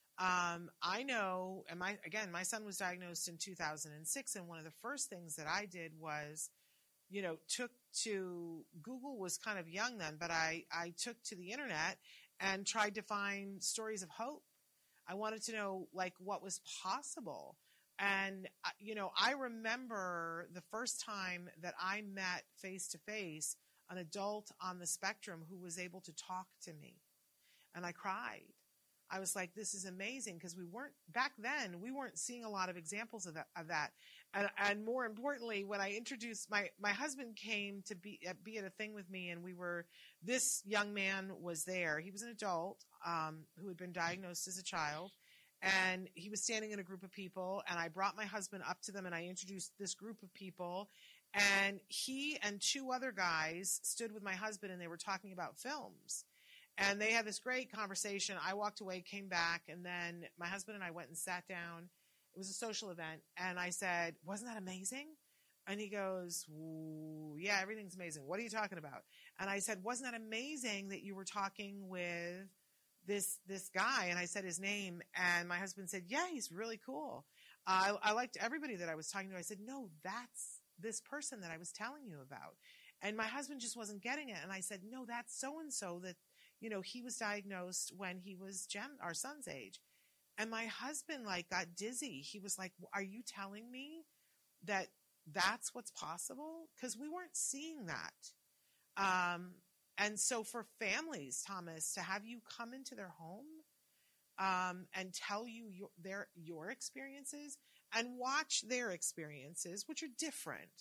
S2: I know, and my son was diagnosed in 2006, and one of the first things that I did was, took to Google was kind of young then, but I took to the internet and tried to find stories of hope. I wanted to know what was possible. And, I remember the first time that I met face to face an adult on the spectrum who was able to talk to me, and I cried. I was like, this is amazing, because back then, we weren't seeing a lot of examples of that. And more importantly, when I introduced, my husband came to be at a thing with me, and this young man was there. He was an adult, who had been diagnosed as a child, and he was standing in a group of people, and I brought my husband up to them, and I introduced this group of people, and he and two other guys stood with my husband, and they were talking about films. And they had this great conversation. I walked away, came back, and then my husband and I went and sat down. It was a social event. And I said, wasn't that amazing? And he goes, yeah, everything's amazing. What are you talking about? And I said, wasn't that amazing that you were talking with this guy? And I said his name. And my husband said, yeah, he's really cool. I liked everybody that I was talking to. I said, no, that's this person that I was telling you about. And my husband just wasn't getting it. And I said, no, that's so-and-so that, he was diagnosed when he was our son's age. And my husband got dizzy. He was like, are you telling me that that's what's possible? Because we weren't seeing that. And so for families, Thomas, to have you come into their home, and tell you your experiences and watch their experiences, which are different,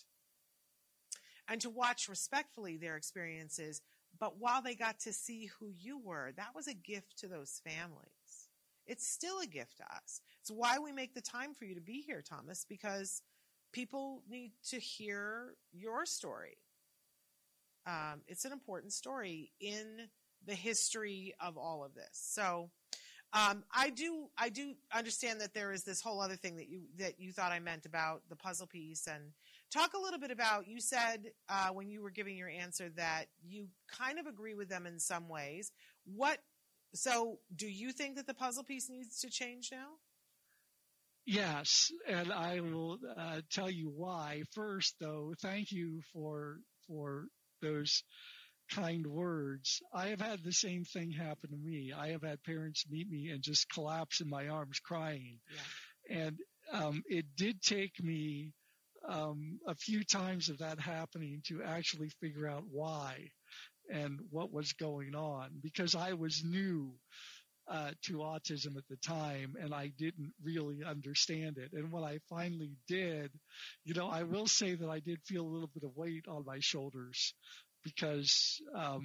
S2: and to watch respectfully their experiences, but while they got to see who you were, that was a gift to those families. It's still a gift to us. It's why we make the time for you to be here, Thomas, because people need to hear your story. It's an important story in the history of all of this. So I do understand that there is this whole other thing that you thought I meant about the puzzle piece, and Talk a little bit about, you said when you were giving your answer that you kind of agree with them in some ways. So do you think that the puzzle piece needs to change now?
S5: Yes, and I will tell you why. First, though, thank you for those kind words. I have had the same thing happen to me. I have had parents meet me and just collapse in my arms crying. Yeah. And it did take me a few times of that happening to actually figure out why and what was going on, because I was new to autism at the time, and I didn't really understand it. And when I finally did, I will say that I did feel a little bit of weight on my shoulders, because,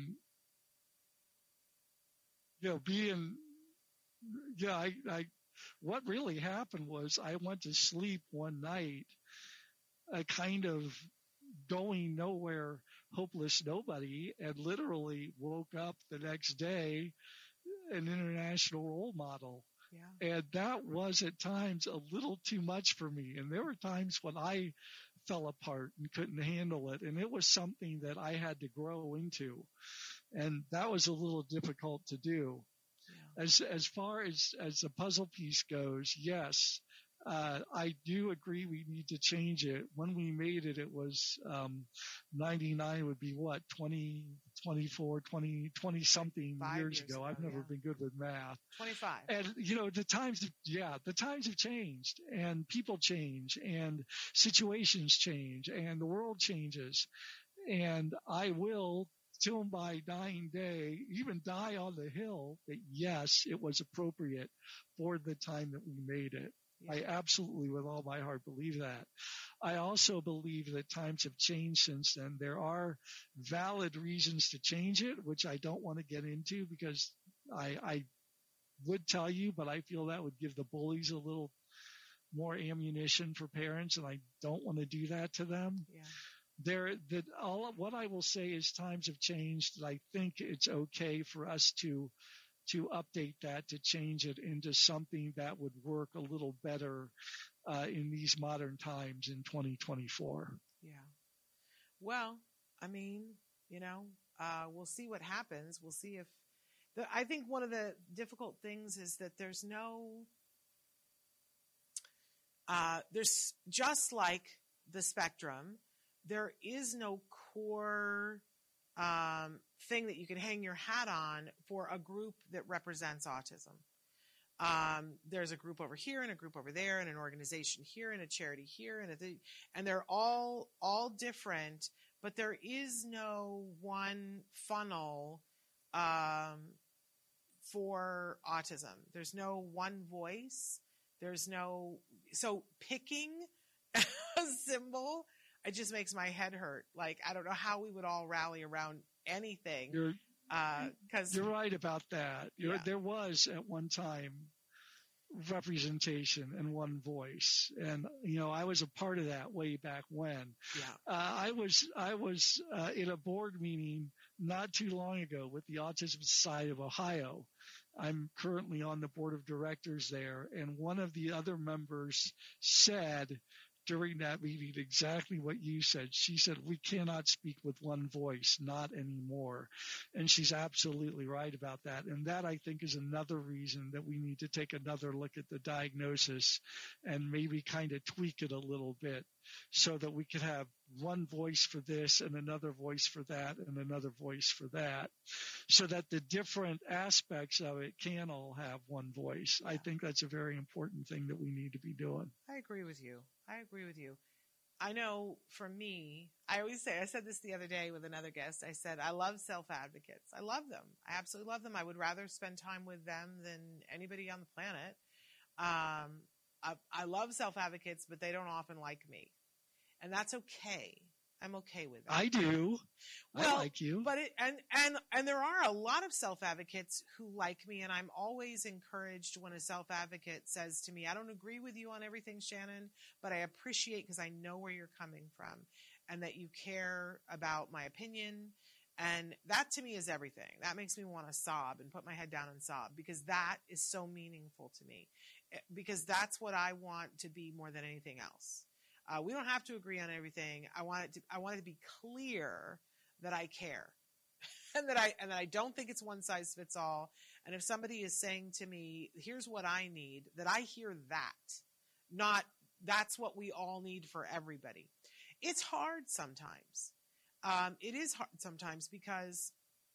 S5: what really happened was I went to sleep one night, kind of going nowhere, hopeless nobody, and literally woke up the next day an international role model. Yeah. And that was at times a little too much for me. And there were times when I fell apart and couldn't handle it. And it was something that I had to grow into. And that was a little difficult to do. Yeah. As far as the puzzle piece goes, yes, I do agree we need to change it. When we made it, it was 99 would be what, 20, 24, 20 something years ago. I've never been good with math.
S2: 25.
S5: And, the times have changed, and people change, and situations change, and the world changes. And I will, till my dying day, even die on the hill, that yes, it was appropriate for the time that we made it. Yeah. I absolutely, with all my heart, believe that. I also believe that times have changed since then. There are valid reasons to change it, which I don't want to get into, because I would tell you, but I feel that would give the bullies a little more ammunition for parents, and I don't want to do that to them. Yeah. What I will say is times have changed, and I think it's okay for us to update that, to change it into something that would work a little better in these modern times in 2024.
S2: Yeah. Well, I mean, we'll see what happens. We'll see if I think one of the difficult things is that there's just like the spectrum, there is no core thing that you can hang your hat on for a group that represents autism. There's a group over here and a group over there and an organization here and a charity here and they're all different, but there is no one funnel for autism. There's no one voice. So picking a symbol, it just makes my head hurt. Like, I don't know how we would all rally around anything.
S5: You're right about that. There was at one time representation and one voice, and I was a part of that way back when. Yeah. I was in a board meeting not too long ago with the Autism Society of Ohio. I'm currently on the board of directors there, and one of the other members said during that meeting exactly what you said. She said, we cannot speak with one voice, not anymore. And she's absolutely right about that. And that, I think, is another reason that we need to take another look at the diagnosis and maybe kind of tweak it a little bit so that we could have one voice for this and another voice for that and another voice for that, so that the different aspects of it can all have one voice. Yeah. I think that's a very important thing that we need to be doing.
S2: I agree with you. I know for me, I said this the other day with another guest. I said, I love self-advocates. I love them. I absolutely love them. I would rather spend time with them than anybody on the planet. I love self-advocates, but they don't often like me. And that's okay. I'm okay with that.
S5: I do. Well, I like you.
S2: But and there are a lot of self-advocates who like me, and I'm always encouraged when a self-advocate says to me, I don't agree with you on everything, Shannon, but I appreciate, because I know where you're coming from and that you care about my opinion. And that to me is everything. That makes me want to sob and put my head down and sob, because that is so meaningful to me, because that's what I want to be more than anything else. We don't have to agree on everything. I want it to be clear that I care and that I don't think it's one size fits all. And if somebody is saying to me, here's what I need, that I hear that, not that's what we all need for everybody. It's hard sometimes. It is hard sometimes because,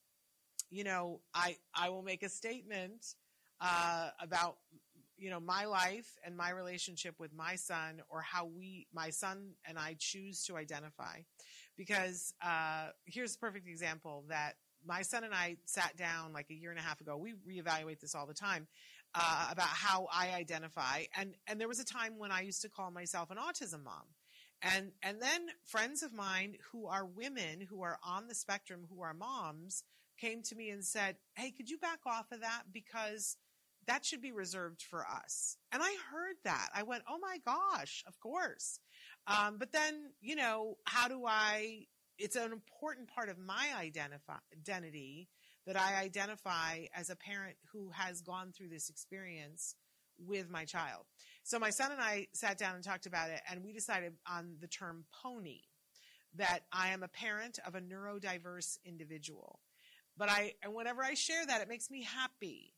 S2: I will make a statement about, my life and my relationship with my son, or how my son and I choose to identify. Because here's a perfect example that my son and I sat down like a year and a half ago. We reevaluate this all the time about how I identify. And there was a time when I used to call myself an autism mom. And then friends of mine who are women, who are on the spectrum, who are moms, came to me and said, hey, could you back off of that? Because that should be reserved for us. And I heard that. I went, oh my gosh, of course. But then, it's an important part of my identity that I identify as a parent who has gone through this experience with my child. So my son and I sat down and talked about it, and we decided on the term pony, that I am a parent of a neurodiverse individual. And whenever I share that, it makes me happy.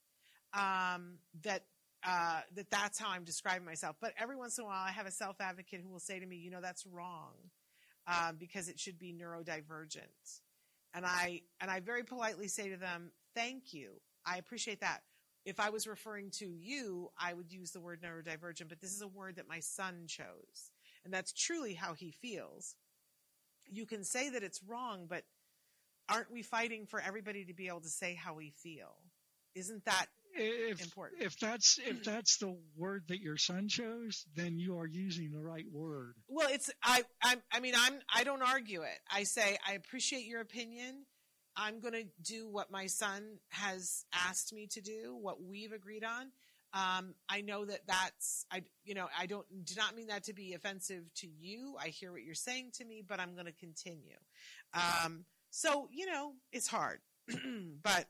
S2: That's how I'm describing myself. But every once in a while, I have a self-advocate who will say to me, that's wrong, because it should be neurodivergent. And I very politely say to them, thank you. I appreciate that. If I was referring to you, I would use the word neurodivergent, but this is a word that my son chose. And that's truly how he feels. You can say that it's wrong, but aren't we fighting for everybody to be able to say how we feel? Isn't that important?
S5: If that's the word that your son chose, then you are using the right word.
S2: Well, I don't argue it. I say, I appreciate your opinion. I'm going to do what my son has asked me to do, what we've agreed on. I know I do not mean that to be offensive to you. I hear what you're saying to me, but I'm going to continue. So, it's hard, but,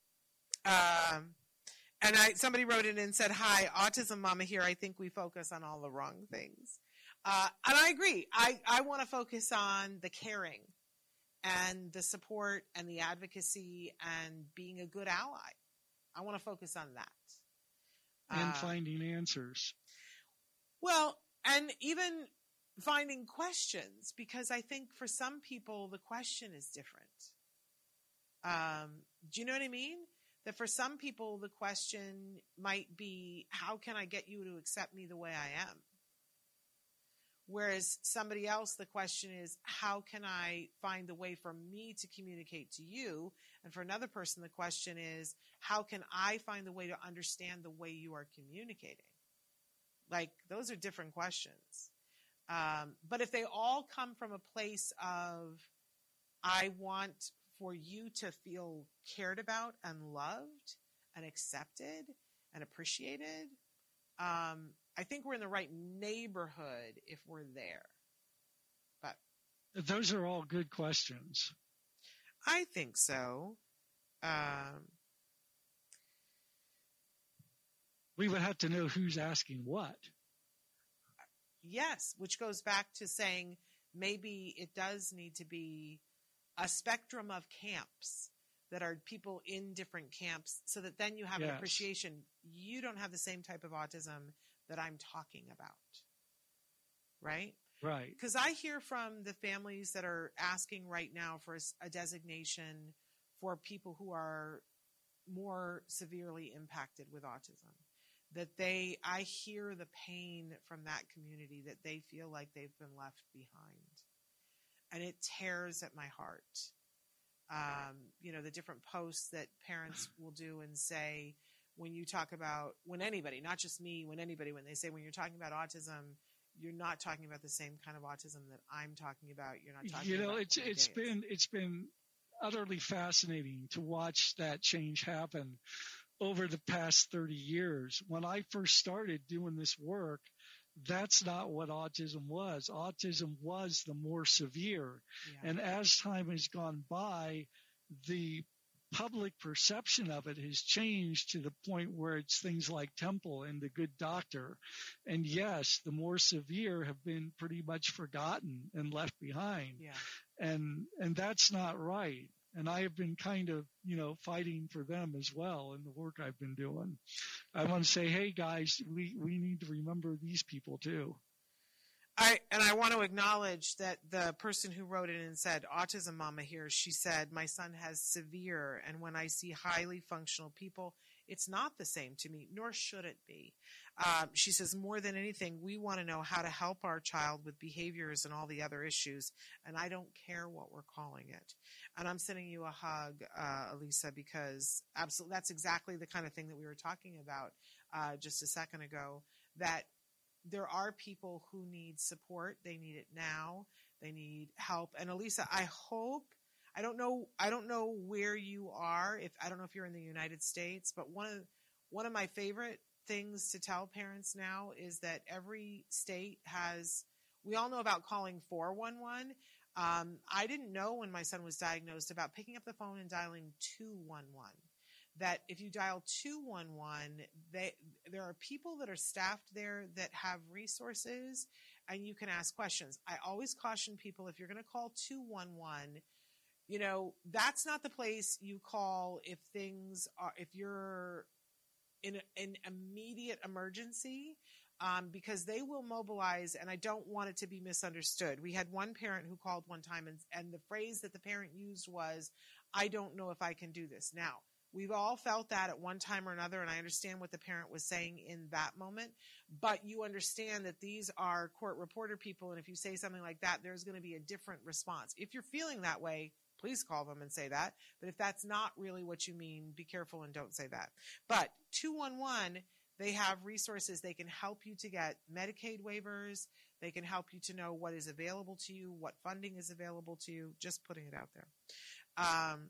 S2: and somebody wrote in and said, hi, autism mama here. I think we focus on all the wrong things. And I agree. I want to focus on the caring and the support and the advocacy and being a good ally. I want to focus on that.
S5: And finding answers. Well,
S2: and even finding questions, because I think for some people, the question is different. Do you know what I mean? That for some people, the question might be, how can I get you to accept me the way I am? Whereas somebody else, the question is, how can I find the way for me to communicate to you? And for another person, the question is, how can I find the way to understand the way you are communicating? Like, those are different questions. But if they all come from a place of, I want for you to feel cared about and loved and accepted and appreciated, I think we're in the right neighborhood if we're there. But
S5: those are all good questions.
S2: I think so.
S5: We would have to know who's asking what.
S2: Yes, which goes back to saying maybe it does need to be a spectrum of camps that are people in different camps, so that then you have an appreciation. You don't have the same type of autism that I'm talking about. Right?
S5: Right.
S2: Because I hear from the families that are asking right now for a designation for people who are more severely impacted with autism. That I hear the pain from that community, that they feel like they've been left behind. And it tears at my heart. The different posts that parents will do and say, when anybody, not just me, when they say, when you're talking about autism, you're not talking about the same kind of autism that I'm talking about. You're not talking about
S5: it's been utterly fascinating to watch that change happen over the past 30 years. When I first started doing this work, that's not what autism was. Autism was the more severe. Yeah. And as time has gone by, the public perception of it has changed to the point where it's things like Temple and The Good Doctor. And yes, the more severe have been pretty much forgotten and left behind.
S2: Yeah.
S5: And that's not right. And I have been kind of, fighting for them as well in the work I've been doing. I want to say, hey guys, we need to remember these people too.
S2: I want to acknowledge that the person who wrote it and said, Autism Mama here, she said, my son has severe, and when I see highly functional people, it's not the same to me, nor should it be. She says, more than anything, we want to know how to help our child with behaviors and all the other issues, and I don't care what we're calling it. And I'm sending you a hug, Elisa, because absolutely, that's exactly the kind of thing that we were talking about just a second ago, that there are people who need support. They need it now. They need help. And Elisa, I hope, I don't know where you are. I don't know if you're in the United States, but one of my favorite things to tell parents now is that every state has, we all know about calling 411. I didn't know when my son was diagnosed about picking up the phone and dialing 211. That if you dial 211, there are people that are staffed there that have resources, and you can ask questions. I always caution people, if you're going to call 211, that's not the place you call if you're in an immediate emergency, because they will mobilize, and I don't want it to be misunderstood. We had one parent who called one time, and the phrase that the parent used was, I don't know if I can do this. Now, we've all felt that at one time or another, and I understand what the parent was saying in that moment, but you understand that these are court reporter people, and if you say something like that, there's going to be a different response. If you're feeling that way, please call them and say that, but if that's not really what you mean, be careful and don't say that. But 211, they have resources. They can help you to get Medicaid waivers. They can help you to know what is available to you, what funding is available to you, just putting it out there.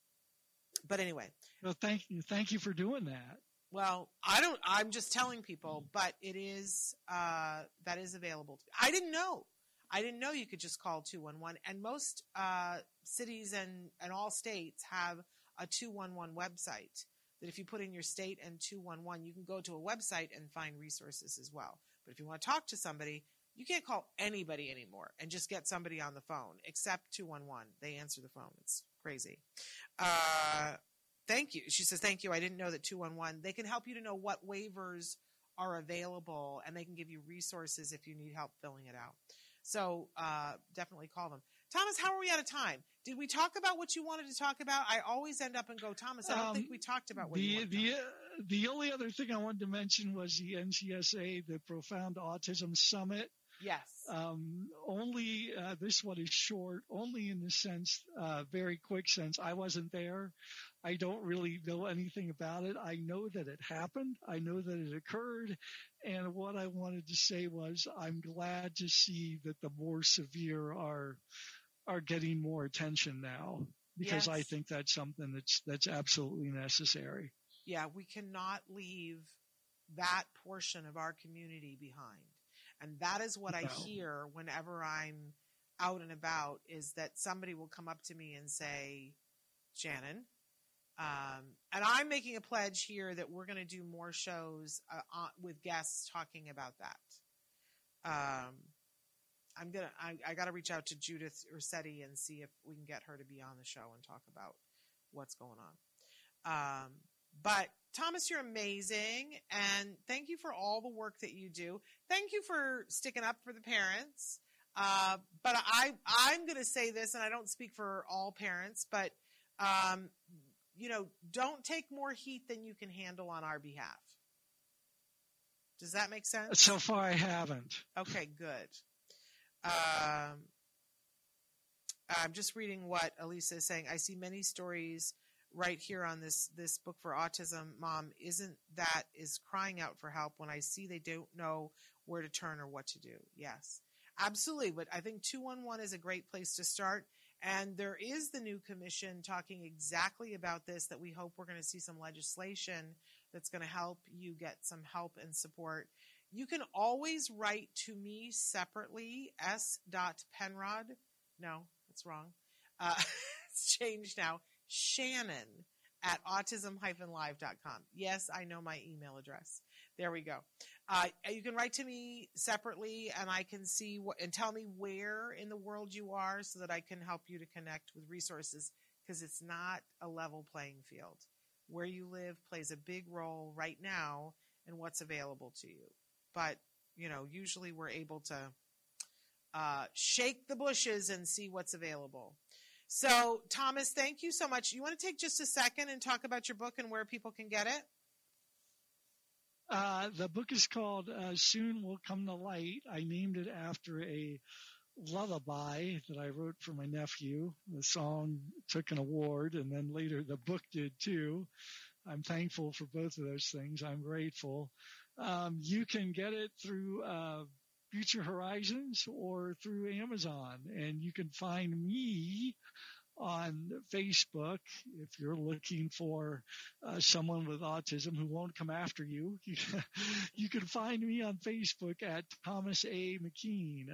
S2: But anyway.
S5: Well, thank you. Thank you for doing that.
S2: Well, I'm just telling people, but it is, that is available. I didn't know you could just call 211, and most, cities and all states have a 211 website that if you put in your state and 211, you can go to a website and find resources as well. But if you want to talk to somebody, you can't call anybody anymore and just get somebody on the phone except 211. They answer the phone. It's crazy. Thank you. She says, thank you. I didn't know that 211, they can help you to know what waivers are available, and they can give you resources if you need help filling it out. So, definitely call them. Thomas, how are we out of time? Did we talk about what you wanted to talk about? I always end up and go, Thomas, I don't think we talked about what you wanted to talk about.
S5: The only other thing I wanted to mention was the NCSA, the Profound Autism Summit.
S2: Yes.
S5: Only, this one is short, only in the sense, very quick sense. I wasn't there. I don't really know anything about it. I know that it happened. I know that it occurred. And what I wanted to say was I'm glad to see that the more severe are getting more attention now, because
S2: Yes.
S5: I think that's something that's absolutely necessary.
S2: Yeah, we cannot leave that portion of our community behind. And that is what I hear whenever I'm out and about, is that somebody will come up to me and say, Shannon, and I'm making a pledge here that we're going to do more shows with guests talking about that. I got to reach out to Judith Ursetti and see if we can get her to be on the show and talk about what's going on. But Thomas, you're amazing, and thank you for all the work that you do. Thank you for sticking up for the parents. But I'm going to say this, and I don't speak for all parents, but don't take more heat than you can handle on our behalf. Does that make sense?
S5: So far, I haven't.
S2: Okay, good. I'm just reading what Elisa is saying. I see many stories right here on this book for autism. Mom, is crying out for help when I see they don't know where to turn or what to do. Yes, absolutely. But I think 211 is a great place to start. And there is the new commission talking exactly about this, that we hope we're going to see some legislation that's going to help you get some help and support. You can always write to me separately, s.penrod. No, that's wrong. It's changed now. Shannon at autism-live.com. Yes, I know my email address. There we go. You can write to me separately, and I can see and tell me where in the world you are so that I can help you to connect with resources, because it's not a level playing field. Where you live plays a big role right now in what's available to you. But, usually we're able to shake the bushes and see what's available. So, Thomas, thank you so much. You want to take just a second and talk about your book and where people can get it?
S5: The book is called Soon Will Come the Light. I named it after a lullaby that I wrote for my nephew. The song took an award, and then later the book did too. I'm thankful for both of those things. I'm grateful. You can get it through Future Horizons or through Amazon, and you can find me on Facebook if you're looking for someone with autism who won't come after you. You can find me on Facebook at Thomas A. McKean,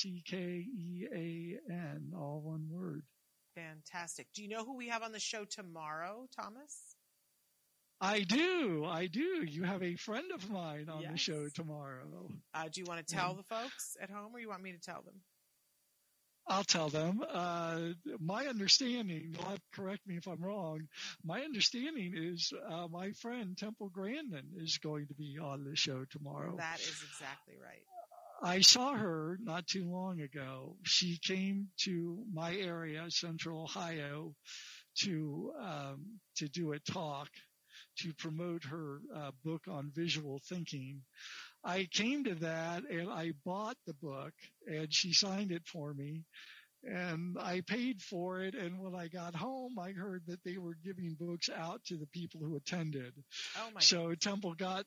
S5: McKean, all one word.
S2: Fantastic. Do you know who we have on the show tomorrow, Thomas?
S5: I do. You have a friend of mine on the show tomorrow.
S2: Do you want to tell the folks at home, or you want me to tell them?
S5: I'll tell them. My understanding, you'll have to correct me if I'm wrong, my understanding is my friend Temple Grandin is going to be on the show tomorrow.
S2: That is exactly right.
S5: I saw her not too long ago. She came to my area, Central Ohio, to do a talk to promote her book on visual thinking. I came to that and I bought the book, and she signed it for me, and I paid for it. And when I got home, I heard that they were giving books out to the people who attended.
S2: Oh my!
S5: So Temple got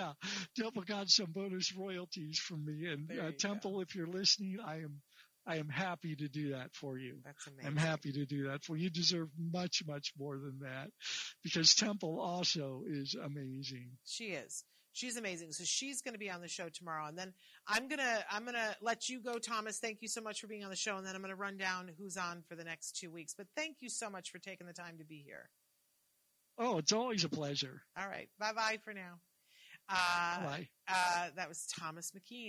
S5: some bonus royalties from me. And Temple, if you're listening, I am happy to do that for you.
S2: That's amazing.
S5: I'm happy to do that for you. You deserve much, much more than that, because Temple also is amazing.
S2: She is. She's amazing. So she's going to be on the show tomorrow. And then I'm going to let you go, Thomas. Thank you so much for being on the show. And then I'm going to run down who's on for the next 2 weeks. But thank you so much for taking the time to be here.
S5: Oh, it's always a pleasure.
S2: All right. Bye-bye for now.
S5: Bye.
S2: That was Thomas McKean.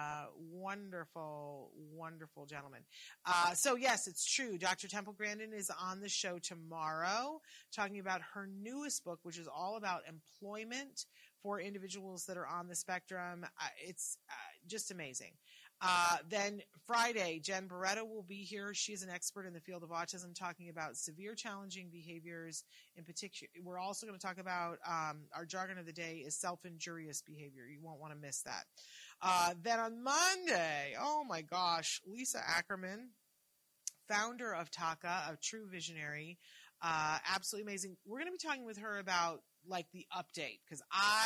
S2: Wonderful, wonderful gentleman. So yes, it's true. Dr. Temple Grandin is on the show tomorrow talking about her newest book, which is all about employment for individuals that are on the spectrum. It's just amazing. Then Friday, Jen Beretta will be here. She's an expert in the field of autism, talking about severe challenging behaviors. In particular, we're also going to talk about our jargon of the day is self-injurious behavior. You won't want to miss that. Then on Monday, oh my gosh, Lisa Ackerman, founder of TACA, a true visionary, absolutely amazing. We're going to be talking with her about the update, because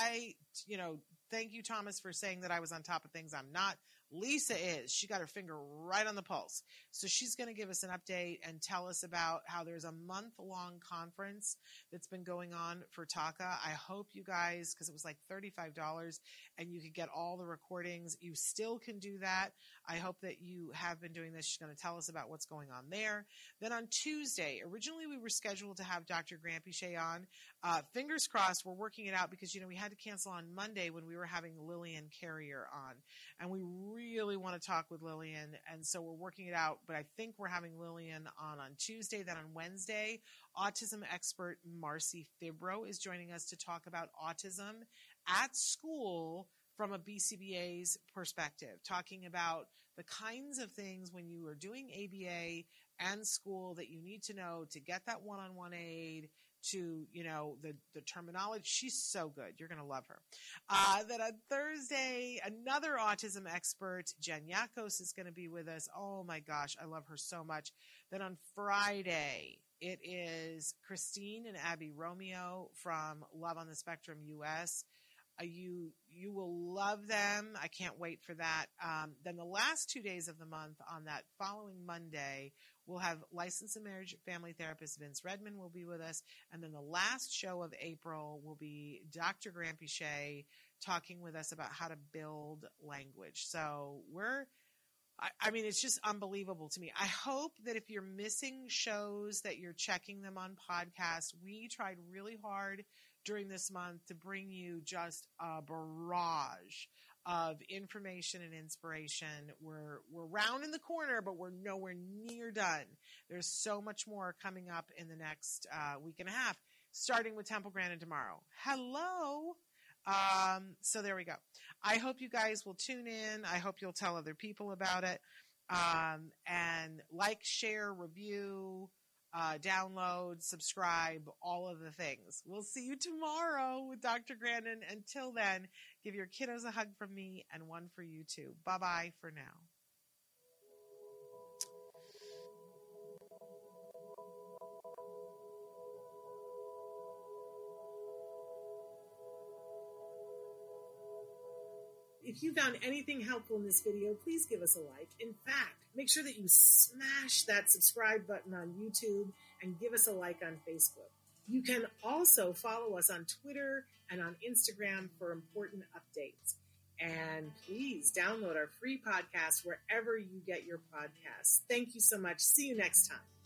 S2: thank you, Thomas, for saying that I was on top of things. I'm not. Lisa is. She got her finger right on the pulse. So she's going to give us an update and tell us about how there's a month-long conference that's been going on for TACA. I hope you guys, because it was $35 and you could get all the recordings. You still can do that. I hope that you have been doing this. She's going to tell us about what's going on there. Then on Tuesday, originally we were scheduled to have Dr. Grant Pichet on. Fingers crossed, we're working it out, because, we had to cancel on Monday when we were having Lillian Carrier on. And we really want to talk with Lillian, and so we're working it out, but I think we're having Lillian on Tuesday. Then on Wednesday, autism expert Marcy Fibro is joining us to talk about autism at school from a BCBA's perspective, talking about the kinds of things when you are doing ABA and school that you need to know to get that one-on-one aid, to, the terminology. She's so good. You're going to love her. Then on Thursday, another autism expert, Jen Yakos, is going to be with us. Oh my gosh, I love her so much. Then on Friday, it is Christine and Abby Romeo from Love on the Spectrum US. You will love them. I can't wait for that. Then the last 2 days of the month, on that following Monday, we'll have licensed and marriage family therapist Vince Redmond will be with us. And then the last show of April will be Dr. Grant Pichet talking with us about how to build language. So we're I mean, it's just unbelievable to me. I hope that if you're missing shows that you're checking them on podcasts. We tried really hard during this month to bring you just a barrage of information and inspiration. We're rounding the corner, but we're nowhere near done. There's so much more coming up in the next week and a half, starting with Temple Grandin tomorrow. Hello. So there we go. I hope you guys will tune in. I hope you'll tell other people about it. And like, share, review, download, subscribe, all of the things. We'll see you tomorrow with Dr. Grandin. Until then, give your kiddos a hug from me and one for you too. Bye-bye for now. If you found anything helpful in this video, please give us a like. In fact, make sure that you smash that subscribe button on YouTube and give us a like on Facebook. You can also follow us on Twitter and on Instagram for important updates. And please download our free podcast wherever you get your podcasts. Thank you so much. See you next time.